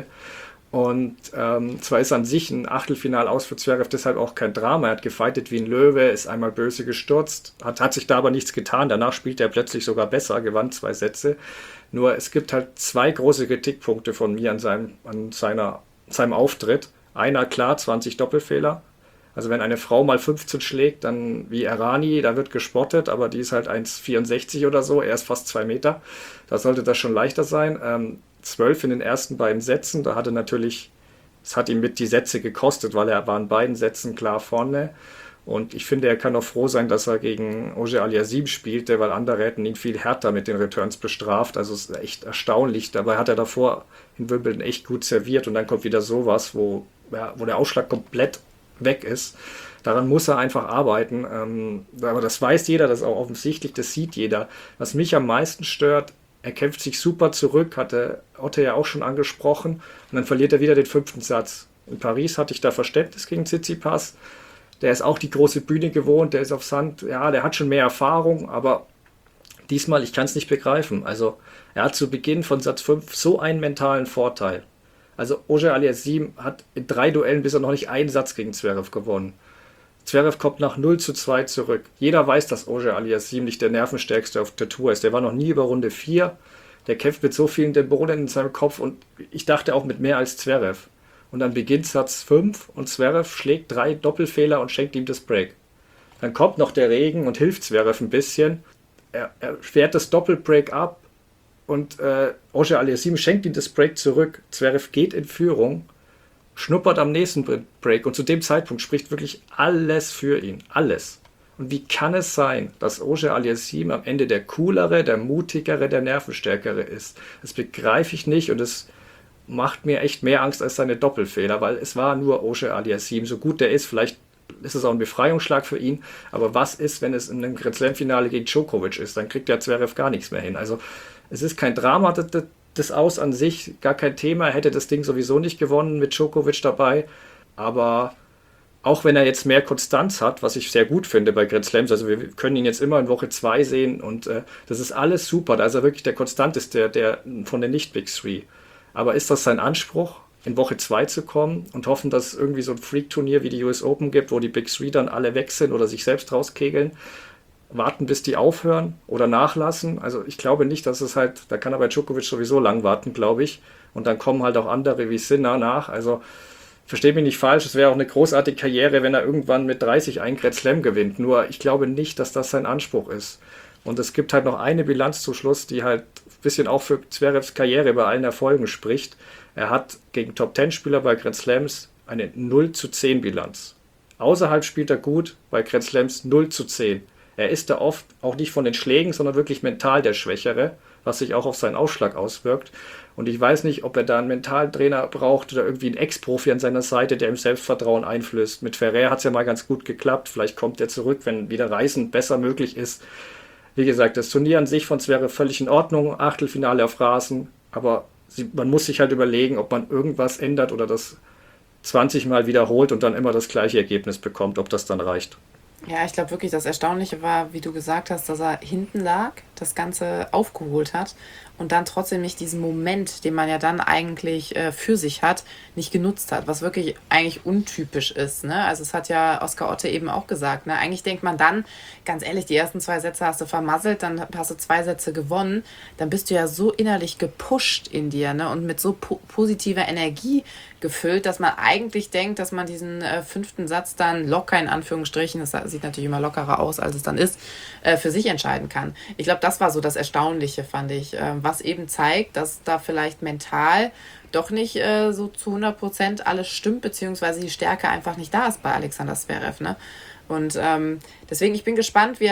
Und ähm, zwar ist an sich ein Achtelfinal aus für Zverev deshalb auch kein Drama. Er hat gefightet wie ein Löwe, ist einmal böse gestürzt, hat, hat sich da aber nichts getan. Danach spielt er plötzlich sogar besser, gewann zwei Sätze. Nur es gibt halt zwei große Kritikpunkte von mir an seinem, an seiner, seinem Auftritt. Einer, klar, zwanzig Doppelfehler. Also wenn eine Frau mal fünfzehn schlägt, dann wie Errani, da wird gespottet, aber die ist halt eins Komma vierundsechzig oder so, er ist fast zwei Meter. Da sollte das schon leichter sein. Ähm, zwölf in den ersten beiden Sätzen, da hatte natürlich, es hat ihm mit die Sätze gekostet, weil er war in beiden Sätzen klar vorne. Und ich finde, er kann auch froh sein, dass er gegen Auger Aliassime spielte, weil andere hätten ihn viel härter mit den Returns bestraft. Also es ist echt erstaunlich. Dabei hat er davor in Wimbledon echt gut serviert und dann kommt wieder sowas, wo, ja, wo der Ausschlag komplett weg ist. Daran muss er einfach arbeiten. Ähm, aber das weiß jeder, das ist auch offensichtlich, das sieht jeder. Was mich am meisten stört, er kämpft sich super zurück, hatte Otte ja auch schon angesprochen, und dann verliert er wieder den fünften Satz. In Paris hatte ich da Verständnis gegen Tsitsipas. Der ist auch die große Bühne gewohnt, der ist auf Sand, ja, der hat schon mehr Erfahrung, aber diesmal, ich kann es nicht begreifen. Also er hat zu Beginn von Satz fünf so einen mentalen Vorteil. Also Auger Aliassime hat in drei Duellen bisher noch nicht einen Satz gegen Zverev gewonnen. Zverev kommt nach null zu zwei zurück. Jeder weiß, dass Auger Aliassime nicht der nervenstärkste auf der Tour ist. Der war noch nie über Runde vier. Der kämpft mit so vielen Dämonen in seinem Kopf und ich dachte auch mit mehr als Zverev. Und dann beginnt Satz fünf und Zverev schlägt drei Doppelfehler und schenkt ihm das Break. Dann kommt noch der Regen und hilft Zverev ein bisschen. Er, er fährt das Doppelbreak ab und äh, Auger Aliassime schenkt ihm das Break zurück. Zverev geht in Führung, schnuppert am nächsten Break und zu dem Zeitpunkt spricht wirklich alles für ihn. Alles. Und wie kann es sein, dass Auger Aliassime am Ende der coolere, der mutigere, der nervenstärkere ist? Das begreife ich nicht und es macht mir echt mehr Angst als seine Doppelfehler, weil es war nur Auger Aliassime. So gut der ist, vielleicht ist es auch ein Befreiungsschlag für ihn, aber was ist, wenn es in einem Grand Slam-Finale gegen Djokovic ist? Dann kriegt der Zverev gar nichts mehr hin. Also es ist kein Drama, das, das Aus an sich, gar kein Thema. Er hätte das Ding sowieso nicht gewonnen mit Djokovic dabei, aber auch wenn er jetzt mehr Konstanz hat, was ich sehr gut finde bei Grand Slams, also wir können ihn jetzt immer in Woche zwei sehen und äh, das ist alles super, da ist er wirklich der konstanteste der, von den Nicht-Big Three. Aber ist das sein Anspruch, in Woche zwei zu kommen und hoffen, dass es irgendwie so ein Freak-Turnier wie die U S Open gibt, wo die Big Three dann alle weg sind oder sich selbst rauskegeln, warten, bis die aufhören oder nachlassen? Also ich glaube nicht, dass es halt, da kann er bei Djokovic sowieso lang warten, glaube ich. Und dann kommen halt auch andere wie Sinner nach. Also versteht mich nicht falsch, es wäre auch eine großartige Karriere, wenn er irgendwann mit dreißig einen Grand Slam gewinnt. Nur ich glaube nicht, dass das sein Anspruch ist. Und es gibt halt noch eine Bilanz zum Schluss, die halt ein bisschen auch für Zverevs Karriere bei allen Erfolgen spricht. Er hat gegen Top-Zehn-Spieler bei Grand Slams eine null zu zehn Bilanz. Außerhalb spielt er gut, bei Grand Slams null zu zehn. Er ist da oft auch nicht von den Schlägen, sondern wirklich mental der Schwächere, was sich auch auf seinen Ausschlag auswirkt. Und ich weiß nicht, ob er da einen Mentaltrainer braucht oder irgendwie einen Ex-Profi an seiner Seite, der ihm Selbstvertrauen einflößt. Mit Ferrer hat es ja mal ganz gut geklappt. Vielleicht kommt er zurück, wenn wieder Reisen besser möglich ist. Wie gesagt, das Turnier an sich von Zverev völlig in Ordnung. Achtelfinale auf Rasen. Aber sie, man muss sich halt überlegen, ob man irgendwas ändert oder das zwanzig Mal wiederholt und dann immer das gleiche Ergebnis bekommt, ob das dann reicht. Ja, ich glaube wirklich, das Erstaunliche war, wie du gesagt hast, dass er hinten lag, das Ganze aufgeholt hat und dann trotzdem nicht diesen Moment, den man ja dann eigentlich äh, für sich hat, nicht genutzt hat, was wirklich eigentlich untypisch ist. Ne? Also es hat ja Oscar Otte eben auch gesagt. Ne? Eigentlich denkt man dann, ganz ehrlich, die ersten zwei Sätze hast du vermasselt, dann hast du zwei Sätze gewonnen, dann bist du ja so innerlich gepusht in dir, ne? Und mit so po- positiver Energie gefüllt, dass man eigentlich denkt, dass man diesen äh, fünften Satz dann locker, in Anführungsstrichen, das sieht natürlich immer lockerer aus, als es dann ist, äh, für sich entscheiden kann. Ich glaube, das war so das Erstaunliche, fand ich, äh, was eben zeigt, dass da vielleicht mental doch nicht äh, so zu hundert Prozent alles stimmt, beziehungsweise die Stärke einfach nicht da ist bei Alexander Zverev. Ne? Und ähm, deswegen, ich bin gespannt, wie er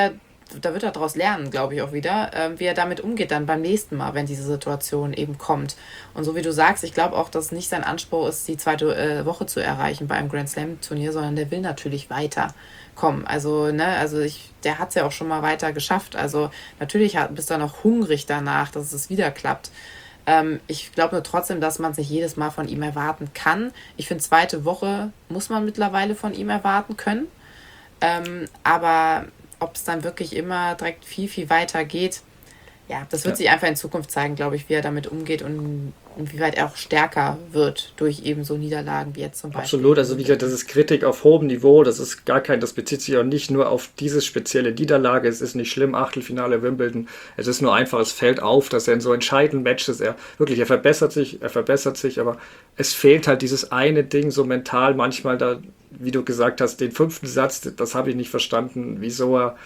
da wird er daraus lernen, glaube ich auch wieder, äh, wie er damit umgeht dann beim nächsten Mal, wenn diese Situation eben kommt. Und so wie du sagst, ich glaube auch, dass nicht sein Anspruch ist, die zweite äh, Woche zu erreichen bei einem Grand Slam Turnier, sondern der will natürlich weiterkommen. Also, ne, also ich, der hat es ja auch schon mal weiter geschafft. Also natürlich hat, bist du noch hungrig danach, dass es wieder klappt. Ähm, ich glaube nur trotzdem, dass man es nicht jedes Mal von ihm erwarten kann. Ich finde, zweite Woche muss man mittlerweile von ihm erwarten können. Ähm, aber ob es dann wirklich immer direkt viel, viel weiter geht, ja, das wird Ja. sich einfach in Zukunft zeigen, glaube ich, wie er damit umgeht und inwieweit er auch stärker wird durch eben so Niederlagen wie jetzt zum Beispiel. Absolut, also wie gesagt, das ist Kritik auf hohem Niveau, das ist gar kein, das bezieht sich auch nicht nur auf diese spezielle Niederlage, es ist nicht schlimm, Achtelfinale Wimbledon, es ist nur einfach, es fällt auf, dass er in so entscheidenden Matches, er wirklich, er verbessert sich, er verbessert sich, aber es fehlt halt dieses eine Ding so mental manchmal da, wie du gesagt hast, den fünften Satz, das habe ich nicht verstanden, wieso er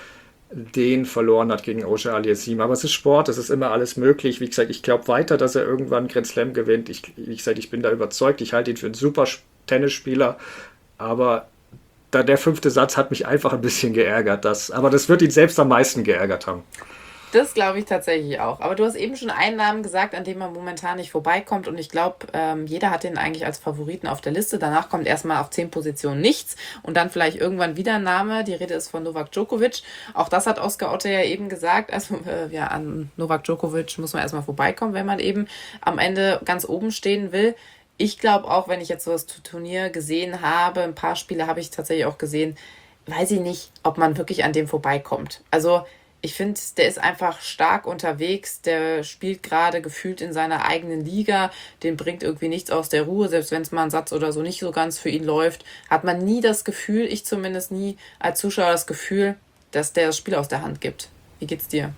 den verloren hat gegen Auger Aliassime. Aber es ist Sport, es ist immer alles möglich. Wie gesagt, ich glaube weiter, dass er irgendwann Grand Slam gewinnt. Ich, wie gesagt, ich bin da überzeugt. Ich halte ihn für einen super Tennisspieler. Aber da der fünfte Satz hat mich einfach ein bisschen geärgert. Das, aber das wird ihn selbst am meisten geärgert haben. Das glaube ich tatsächlich auch. Aber du hast eben schon einen Namen gesagt, an dem man momentan nicht vorbeikommt. Und ich glaube, ähm, jeder hat den eigentlich als Favoriten auf der Liste. Danach kommt erstmal auf zehn Positionen nichts. Und dann vielleicht irgendwann wieder ein Name. Die Rede ist von Novak Djokovic. Auch das hat Oscar Otte ja eben gesagt. Also äh, ja, an Novak Djokovic muss man erstmal vorbeikommen, wenn man eben am Ende ganz oben stehen will. Ich glaube auch, wenn ich jetzt so das Turnier gesehen habe, ein paar Spiele habe ich tatsächlich auch gesehen, weiß ich nicht, ob man wirklich an dem vorbeikommt. Also ich finde, der ist einfach stark unterwegs, der spielt gerade gefühlt in seiner eigenen Liga, den bringt irgendwie nichts aus der Ruhe, selbst wenn es mal ein Satz oder so nicht so ganz für ihn läuft, hat man nie das Gefühl, ich zumindest nie als Zuschauer das Gefühl, dass der das Spiel aus der Hand gibt. Wie geht's dir?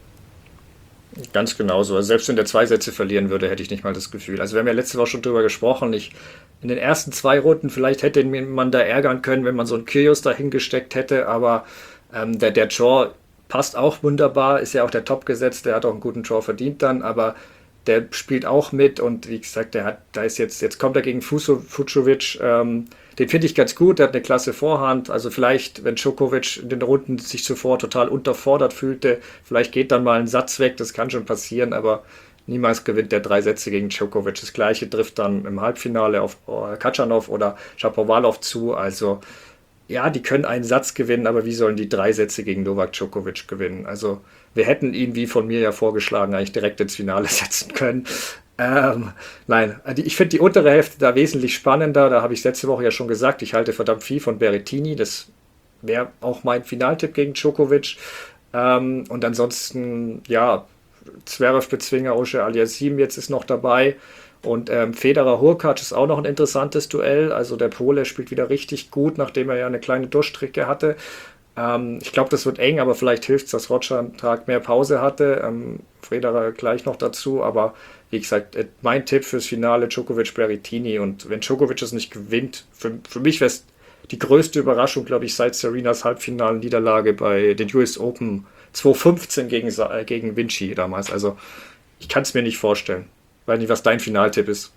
Ganz genauso. Also selbst wenn der zwei Sätze verlieren würde, hätte ich nicht mal das Gefühl. Also wir haben ja letzte Woche schon drüber gesprochen. Ich, in den ersten zwei Runden, vielleicht hätte man da ärgern können, wenn man so einen Kyrgios dahingesteckt hätte, aber ähm, der, der Draw passt auch wunderbar, ist ja auch der Top gesetzt, der hat auch einen guten Draw verdient dann, aber der spielt auch mit und wie gesagt, der hat, da ist jetzt, jetzt kommt er gegen Fucsovic, ähm, den finde ich ganz gut, der hat eine klasse Vorhand, also vielleicht, wenn Djokovic in den Runden sich zuvor total unterfordert fühlte, vielleicht geht dann mal ein Satz weg, das kann schon passieren, aber niemals gewinnt der drei Sätze gegen Djokovic. Das gleiche trifft dann im Halbfinale auf Khachanov oder Shapovalov zu, also ja, die können einen Satz gewinnen, aber wie sollen die drei Sätze gegen Novak Djokovic gewinnen? Also wir hätten ihn, wie von mir ja vorgeschlagen, eigentlich direkt ins Finale setzen können. Ähm, nein, ich finde die untere Hälfte da wesentlich spannender. Da habe ich letzte Woche ja schon gesagt, ich halte verdammt viel von Berrettini. Das wäre auch mein Finaltipp gegen Djokovic. Ähm, und ansonsten, ja, Zverev-Bezwinger, Auger Aliassime jetzt ist noch dabei. Und ähm, Federer-Hurkacz ist auch noch ein interessantes Duell. Also der Pole spielt wieder richtig gut, nachdem er ja eine kleine Durchstrecke hatte. Ähm, ich glaube, das wird eng, aber vielleicht hilft es, dass Roger einen Tag mehr Pause hatte. Ähm, Federer gleich noch dazu. Aber wie gesagt, äh, mein Tipp fürs Finale Djokovic-Berrettini. Und wenn Djokovic es nicht gewinnt, für, für mich wäre es die größte Überraschung, glaube ich, seit Serenas Halbfinalen-Niederlage bei den U S Open zwanzig fünfzehn gegen, äh, gegen Vinci damals. Also ich kann es mir nicht vorstellen. Weiß nicht, was dein Finaltipp ist.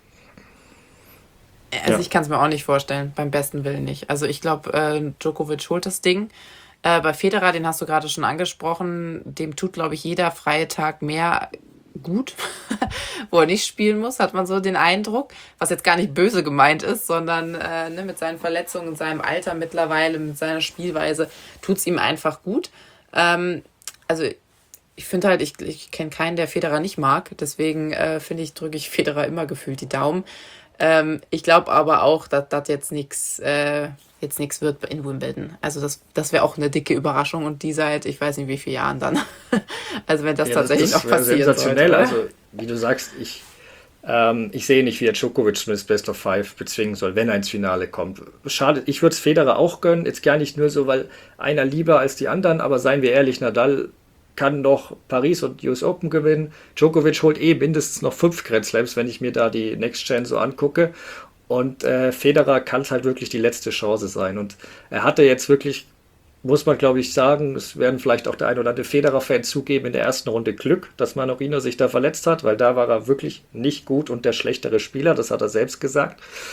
Also Ja. ich kann es mir auch nicht vorstellen, beim besten Willen nicht. Also ich glaube, äh, Djokovic holt das Ding. Äh, bei Federer, den hast du gerade schon angesprochen, dem tut, glaube ich, jeder freie Tag mehr gut, wo er nicht spielen muss, hat man so den Eindruck, was jetzt gar nicht böse gemeint ist, sondern äh, ne, mit seinen Verletzungen, in seinem Alter mittlerweile, mit seiner Spielweise, tut es ihm einfach gut. Ähm, also ich finde halt, ich, ich kenne keinen, der Federer nicht mag, deswegen äh, finde ich, drücke ich Federer immer gefühlt die Daumen. Ähm, ich glaube aber auch, dass das jetzt nichts äh, jetzt nichts wird in Wimbledon. Also das, das wäre auch eine dicke Überraschung und die seit, ich weiß nicht wie vielen Jahren dann. Also wenn das Ja, tatsächlich das noch wäre passieren sensationell. sollte. Also, wie du sagst, ich, ähm, ich sehe nicht, wie er Djokovic zumindest Best of Five bezwingen soll, wenn er ins Finale kommt. Schade, ich würde es Federer auch gönnen, jetzt gar nicht nur so, weil einer lieber als die anderen, aber seien wir ehrlich, Nadal kann noch Paris und U S Open gewinnen. Djokovic holt eh mindestens noch fünf Grand Slams, wenn ich mir da die Next Gen so angucke. Und äh, Federer kann es halt wirklich die letzte Chance sein. Und er hatte jetzt wirklich, muss man glaube ich sagen, es werden vielleicht auch der ein oder andere Federer-Fan zugeben, in der ersten Runde Glück, dass Mannarino sich da verletzt hat, weil da war er wirklich nicht gut und der schlechtere Spieler, das hat er selbst gesagt.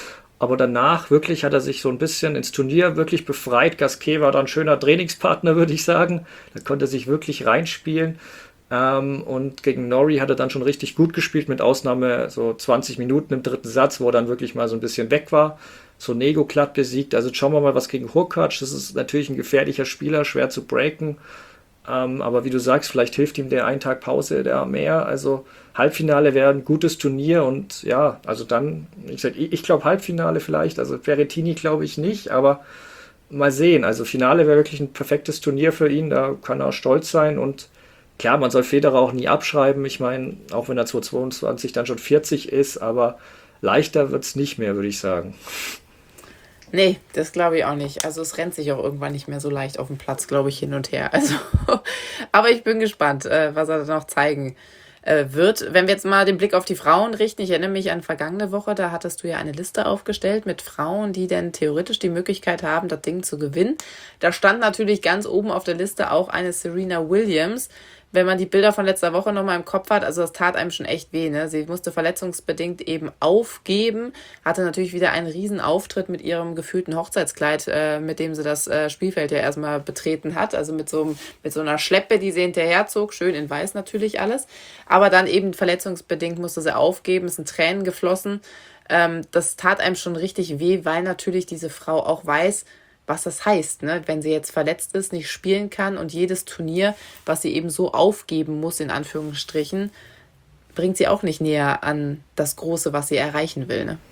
Aber danach wirklich hat er sich so ein bisschen ins Turnier wirklich befreit. Gasquet war dann ein schöner Trainingspartner, würde ich sagen. Da konnte er sich wirklich reinspielen. Ähm, und gegen Norrie hat er dann schon richtig gut gespielt, mit Ausnahme so zwanzig Minuten im dritten Satz, wo er dann wirklich mal so ein bisschen weg war. Sonego glatt besiegt. Also schauen wir mal, was gegen Hurkacz. Das ist natürlich ein gefährlicher Spieler, schwer zu breaken. Ähm, aber wie du sagst, vielleicht hilft ihm der einen Tag Pause der mehr. Also Halbfinale wäre ein gutes Turnier und ja, also dann, ich sag, ich, ich glaube Halbfinale vielleicht, also Berrettini glaube ich nicht, aber mal sehen. Also Finale wäre wirklich ein perfektes Turnier für ihn, da kann er stolz sein und klar, man soll Federer auch nie abschreiben. Ich meine, auch wenn er zweitausendzweiundzwanzig dann schon vierzig ist, aber leichter wird es nicht mehr, würde ich sagen. Nee, das glaube ich auch nicht. Also es rennt sich auch irgendwann nicht mehr so leicht auf dem Platz, glaube ich, hin und her. Also, aber ich bin gespannt, äh, was er da noch zeigen äh, wird. Wenn wir jetzt mal den Blick auf die Frauen richten, ich erinnere mich an vergangene Woche, da hattest du ja eine Liste aufgestellt mit Frauen, die denn theoretisch die Möglichkeit haben, das Ding zu gewinnen. Da stand natürlich ganz oben auf der Liste auch eine Serena Williams. Wenn man die Bilder von letzter Woche nochmal im Kopf hat, also das tat einem schon echt weh, ne? Sie musste verletzungsbedingt eben aufgeben, hatte natürlich wieder einen riesen Auftritt mit ihrem gefühlten Hochzeitskleid, äh, mit dem sie das äh, Spielfeld ja erstmal betreten hat, also mit so, mit so einer Schleppe, die sie hinterherzog, schön in weiß natürlich alles, aber dann eben verletzungsbedingt musste sie aufgeben, es sind Tränen geflossen, ähm, das tat einem schon richtig weh, weil natürlich diese Frau auch weiß, was das heißt, ne? Wenn sie jetzt verletzt ist, nicht spielen kann und jedes Turnier, was sie eben so aufgeben muss, in Anführungsstrichen, bringt sie auch nicht näher an das Große, was sie erreichen will. Ne?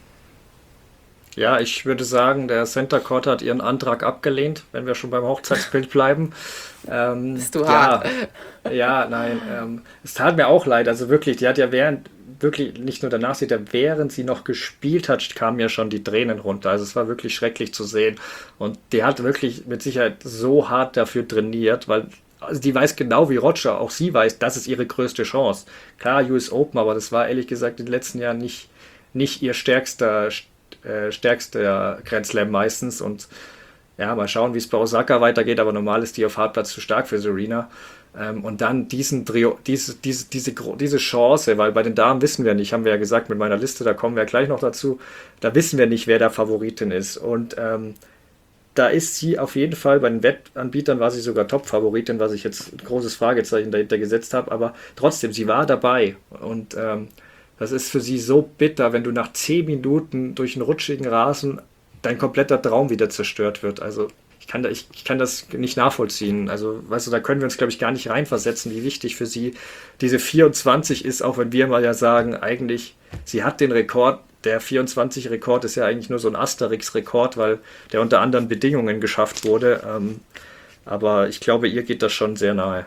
Ja, ich würde sagen, der Center Court hat ihren Antrag abgelehnt, wenn wir schon beim Hochzeitsbild bleiben. Ähm, Bist du hart. Ja, ja, nein, ähm, es tat mir auch leid. Also wirklich, die hat ja während, wirklich nicht nur danach, sie hat ja während sie noch gespielt hat, kamen ja schon die Tränen runter. Also es war wirklich schrecklich zu sehen. Und die hat wirklich mit Sicherheit so hart dafür trainiert, weil also die weiß genau wie Roger, auch sie weiß, das ist ihre größte Chance. Klar, U S Open, aber das war ehrlich gesagt in den letzten Jahren nicht, nicht ihr stärkster, äh, stärkster Grand Slam meistens. Und ja, mal schauen, wie es bei Osaka weitergeht, aber normal ist die auf Hartplatz zu stark für Serena. Ähm, und dann diesen Trio, diese, diese, diese, diese Chance, weil bei den Damen wissen wir nicht, haben wir ja gesagt mit meiner Liste, da kommen wir gleich noch dazu, da wissen wir nicht, wer da Favoritin ist. Und ähm, da ist sie auf jeden Fall, bei den Wettanbietern war sie sogar Top-Favoritin, was ich jetzt ein großes Fragezeichen dahinter gesetzt habe, aber trotzdem, sie war dabei. Und ähm, das ist für sie so bitter, wenn du nach zehn Minuten durch einen rutschigen Rasen dein kompletter Traum wieder zerstört wird. Also ich kann, da, ich, ich kann das nicht nachvollziehen. Also, weißt du, da können wir uns, glaube ich, gar nicht reinversetzen, wie wichtig für sie diese vierundzwanzig ist, auch wenn wir mal ja sagen, eigentlich, sie hat den Rekord, der vierundzwanzig-Rekord ist ja eigentlich nur so ein Asterix-Rekord, weil der unter anderen Bedingungen geschafft wurde. Ähm, aber ich glaube, ihr geht das schon sehr nahe.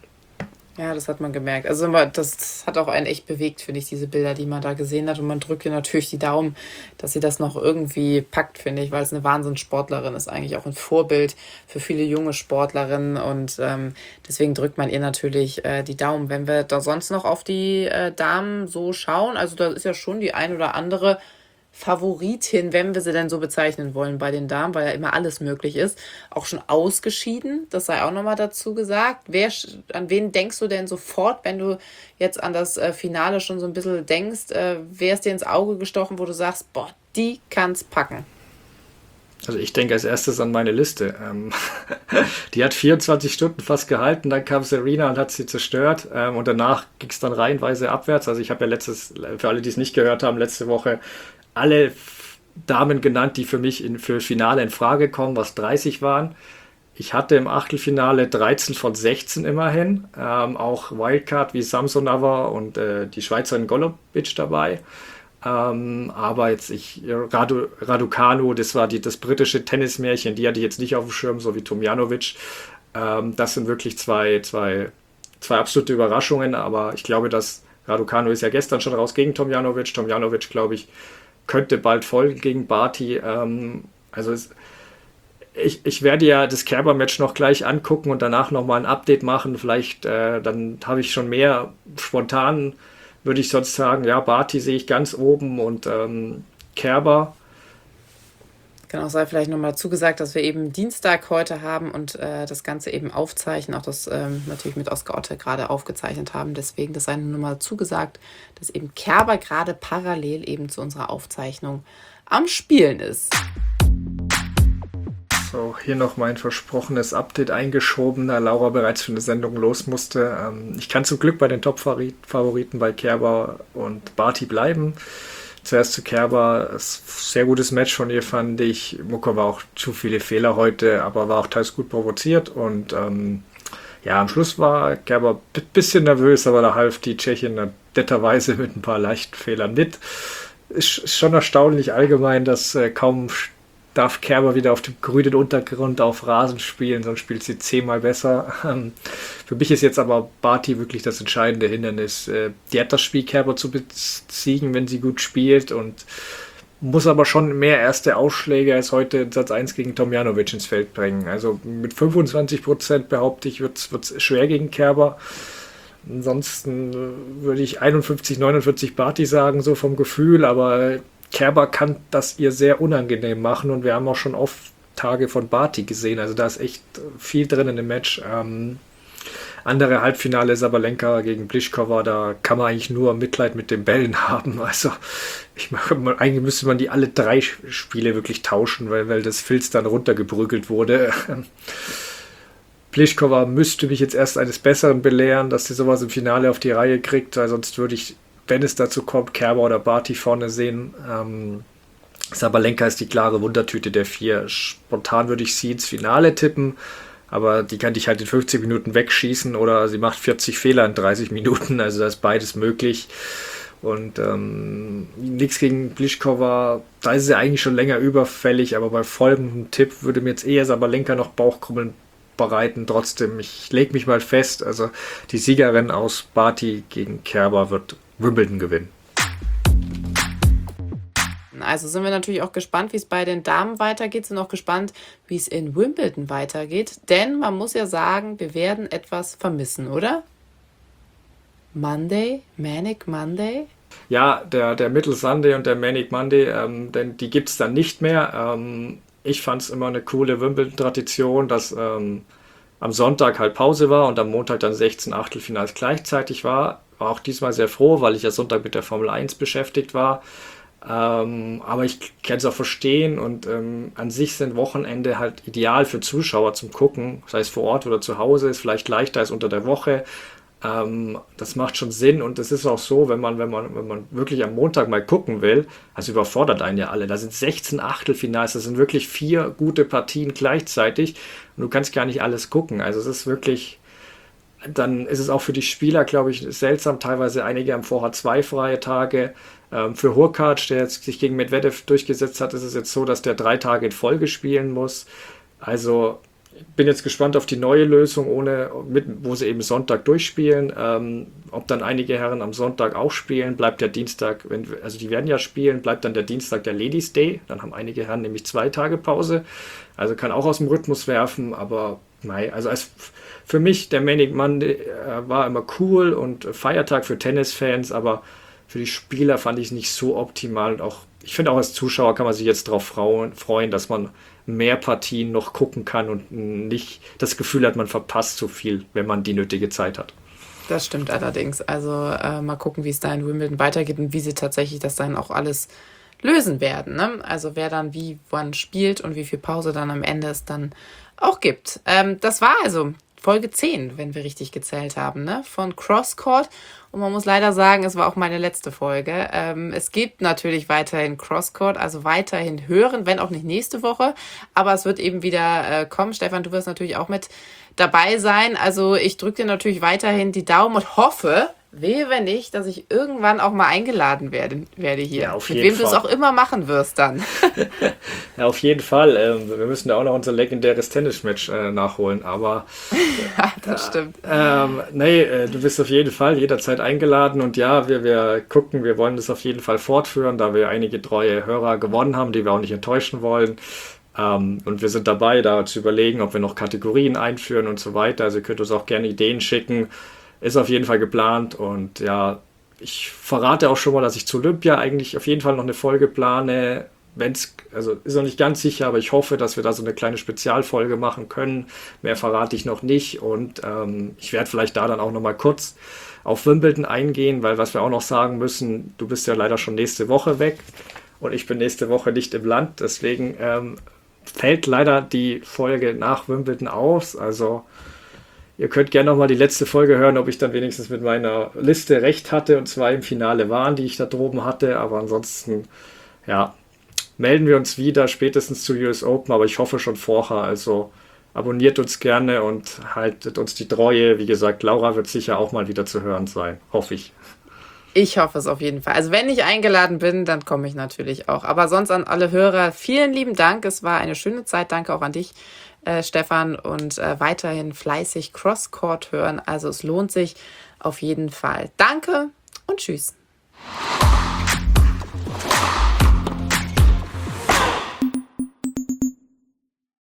Ja, das hat man gemerkt. Also aber das hat auch einen echt bewegt, finde ich, diese Bilder, die man da gesehen hat. Und man drückt ihr natürlich die Daumen, dass sie das noch irgendwie packt, finde ich, weil es eine Wahnsinnssportlerin ist, eigentlich auch ein Vorbild für viele junge Sportlerinnen. Und ähm, deswegen drückt man ihr natürlich äh, die Daumen. Wenn wir da sonst noch auf die äh, Damen so schauen, also da ist ja schon die ein oder andere Favoritin, wenn wir sie denn so bezeichnen wollen bei den Damen, weil ja immer alles möglich ist, auch schon ausgeschieden, das sei auch nochmal dazu gesagt. Wer, an wen denkst du denn sofort, wenn du jetzt an das äh, Finale schon so ein bisschen denkst, äh, wer ist dir ins Auge gestochen, wo du sagst, boah, die kann's packen? Also ich denke als erstes an meine Liste. Ähm, die hat vierundzwanzig Stunden fast gehalten, dann kam Serena und hat sie zerstört ähm, und danach ging es dann reihenweise abwärts. Also ich habe ja letztes, für alle, die es nicht gehört haben, letzte Woche alle Damen genannt, die für mich in, für Finale in Frage kommen, was dreißig waren. Ich hatte im Achtelfinale dreizehn von sechzehn immerhin, ähm, auch Wildcard wie Samsonova und äh, die Schweizerin Golubic dabei. Ähm, aber jetzt ich, Radu, Raducanu, das war die, das britische Tennismärchen, die hatte ich jetzt nicht auf dem Schirm, so wie Tomjanovic. Ähm, das sind wirklich zwei, zwei, zwei absolute Überraschungen, aber ich glaube, dass Raducanu ist ja gestern schon raus gegen Tomjanovic. Tomjanovic, glaube ich, könnte bald folgen gegen Barty. Ähm, also es, ich, ich werde ja das Kerber-Match noch gleich angucken und danach nochmal ein Update machen. Vielleicht, äh, dann habe ich schon mehr spontan, würde ich sonst sagen, ja, Barty sehe ich ganz oben und ähm, Kerber. Genau, sei vielleicht nochmal zugesagt, dass wir eben Dienstag heute haben und äh, das Ganze eben aufzeichnen, auch das ähm, natürlich mit Oscar Otte gerade aufgezeichnet haben. Deswegen, das sei nur mal zugesagt, dass eben Kerber gerade parallel eben zu unserer Aufzeichnung am Spielen ist. So, hier noch mein versprochenes Update eingeschoben, da Laura bereits für eine Sendung los musste. Ähm, ich kann zum Glück bei den Top-Favoriten bei Kerber und Barty bleiben. Zuerst zu Kerber, sehr gutes Match von ihr, fand ich. Mucko war auch zu viele Fehler heute, aber war auch teils gut provoziert. Und ähm, ja, am Schluss war Kerber ein bisschen nervös, aber da half die Tschechin netterweise mit ein paar leichten Fehlern mit. Ist, ist schon erstaunlich allgemein, dass äh, kaum darf Kerber wieder auf dem grünen Untergrund auf Rasen spielen, sonst spielt sie zehnmal besser. Ähm, für mich ist jetzt aber Barty wirklich das entscheidende Hindernis. Äh, die hat das Spiel, Kerber zu besiegen, wenn sie gut spielt, und muss aber schon mehr erste Ausschläge als heute in Satz eins gegen Tomljanovic ins Feld bringen. Also mit fünfundzwanzig Prozent behaupte ich, wird es schwer gegen Kerber. Ansonsten würde ich einundfünfzig, neunundvierzig Barty sagen, so vom Gefühl, aber Kerber kann das ihr sehr unangenehm machen, und wir haben auch schon oft Tage von Barty gesehen, also da ist echt viel drin in dem Match. Ähm, andere Halbfinale Sabalenka gegen Pliskova, da kann man eigentlich nur Mitleid mit den Bällen haben, also ich mache, eigentlich müsste man die alle drei Spiele wirklich tauschen, weil, weil das Filz dann runtergebröckelt wurde. Pliskova müsste mich jetzt erst eines Besseren belehren, dass sie sowas im Finale auf die Reihe kriegt, weil sonst würde ich, wenn es dazu kommt, Kerber oder Barty vorne sehen. Ähm, Sabalenka ist die klare Wundertüte der vier. Spontan würde ich sie ins Finale tippen, aber die kann dich halt in fünfzig Minuten wegschießen oder sie macht vierzig Fehler in dreißig Minuten, also da ist beides möglich. Und ähm, nichts gegen Pliskova, da ist sie eigentlich schon länger überfällig, aber bei folgendem Tipp würde mir jetzt eher Sabalenka noch Bauchkrummeln bereiten. Trotzdem, ich lege mich mal fest, also die Siegerin aus Barty gegen Kerber wird Wimbledon gewinnen. Also sind wir natürlich auch gespannt, wie es bei den Damen weitergeht, sind auch gespannt, wie es in Wimbledon weitergeht, denn man muss ja sagen, wir werden etwas vermissen, oder? Monday, Manic Monday? Ja, der, der Middle Sunday und der Manic Monday, ähm, denn die gibt es dann nicht mehr. Ähm, ich fand es immer eine coole Wimbledon-Tradition, dass ähm, am Sonntag halt Pause war und am Montag dann sechzehn Achtelfinals gleichzeitig war. War auch diesmal sehr froh, weil ich ja Sonntag mit der Formel eins beschäftigt war. Ähm, aber ich kann es auch verstehen, und ähm, an sich sind Wochenende halt ideal für Zuschauer zum Gucken, sei es vor Ort oder zu Hause, ist vielleicht leichter als unter der Woche. Ähm, das macht schon Sinn, und es ist auch so, wenn man, wenn man, wenn man wirklich am Montag mal gucken will, das überfordert einen ja alle. Da sind sechzehn Achtelfinals, das sind wirklich vier gute Partien gleichzeitig, und du kannst gar nicht alles gucken. Also es ist wirklich, dann ist es auch für die Spieler, glaube ich, seltsam. Teilweise einige haben vorher zwei freie Tage. Ähm, für Hurkacz, der jetzt sich gegen Medvedev durchgesetzt hat, ist es jetzt so, dass der drei Tage in Folge spielen muss. Also ich bin jetzt gespannt auf die neue Lösung, ohne, mit, wo sie eben Sonntag durchspielen. Ähm, ob dann einige Herren am Sonntag auch spielen, bleibt der Dienstag, wenn, also die werden ja spielen, bleibt dann der Dienstag der Ladies Day. Dann haben einige Herren nämlich zwei Tage Pause. Also kann auch aus dem Rhythmus werfen, aber nein, also als für mich, der Manic Monday äh, war immer cool und Feiertag für Tennisfans, aber für die Spieler fand ich es nicht so optimal. Und auch, ich finde auch als Zuschauer kann man sich jetzt darauf freuen, dass man mehr Partien noch gucken kann und nicht das Gefühl hat, man verpasst so viel, wenn man die nötige Zeit hat. Das stimmt allerdings. Also äh, mal gucken, wie es da in Wimbledon weitergeht und wie sie tatsächlich das dann auch alles lösen werden. Ne? Also wer dann wie wann spielt und wie viel Pause dann am Ende es dann auch gibt. Ähm, das war also Folge zehn, wenn wir richtig gezählt haben, ne? Von Crosscourt. Und man muss leider sagen, es war auch meine letzte Folge. Ähm, es gibt natürlich weiterhin Crosscourt, also weiterhin hören, wenn auch nicht nächste Woche. Aber es wird eben wieder äh, kommen. Stefan, du wirst natürlich auch mit dabei sein. Also ich drücke dir natürlich weiterhin die Daumen und hoffe, wehe wenn nicht, dass ich irgendwann auch mal eingeladen werde, werde hier. Ja, auf mit jeden wem du es Fall. auch immer machen wirst dann. Ja, auf jeden Fall. Ähm, wir müssen da auch noch unser legendäres Tennismatch äh, nachholen. Aber Ja, das stimmt. ähm, nee, äh, du bist auf jeden Fall jederzeit eingeladen. Und ja, wir, wir gucken, wir wollen das auf jeden Fall fortführen, da wir einige treue Hörer gewonnen haben, die wir auch nicht enttäuschen wollen. Ähm, und wir sind dabei, da zu überlegen, ob wir noch Kategorien einführen und so weiter. Also ihr könnt uns auch gerne Ideen schicken. Ist auf jeden Fall geplant, und ja, ich verrate auch schon mal, dass ich zu Olympia eigentlich auf jeden Fall noch eine Folge plane. Wenn's, also ist noch nicht ganz sicher, aber ich hoffe, dass wir da so eine kleine Spezialfolge machen können. Mehr verrate ich noch nicht, und ähm, ich werde vielleicht da dann auch noch mal kurz auf Wimbledon eingehen, weil was wir auch noch sagen müssen, du bist ja leider schon nächste Woche weg. und ich bin nächste Woche nicht im Land. Deswegen ähm, fällt leider die Folge nach Wimbledon aus. Also ihr könnt gerne nochmal die letzte Folge hören, ob ich dann wenigstens mit meiner Liste recht hatte und zwar im Finale waren, die ich da droben hatte. Aber ansonsten, ja, melden wir uns wieder, spätestens zu U S Open, aber ich hoffe schon vorher. Also abonniert uns gerne und haltet uns die Treue. Wie gesagt, Laura wird sicher auch mal wieder zu hören sein, hoffe ich. Ich hoffe es auf jeden Fall. Also wenn ich eingeladen bin, dann komme ich natürlich auch. Aber sonst an alle Hörer, vielen lieben Dank. Es war eine schöne Zeit. Danke auch an dich, äh, Stefan. Und äh, weiterhin fleißig Crosscourt hören. Also es lohnt sich auf jeden Fall. Danke und tschüss.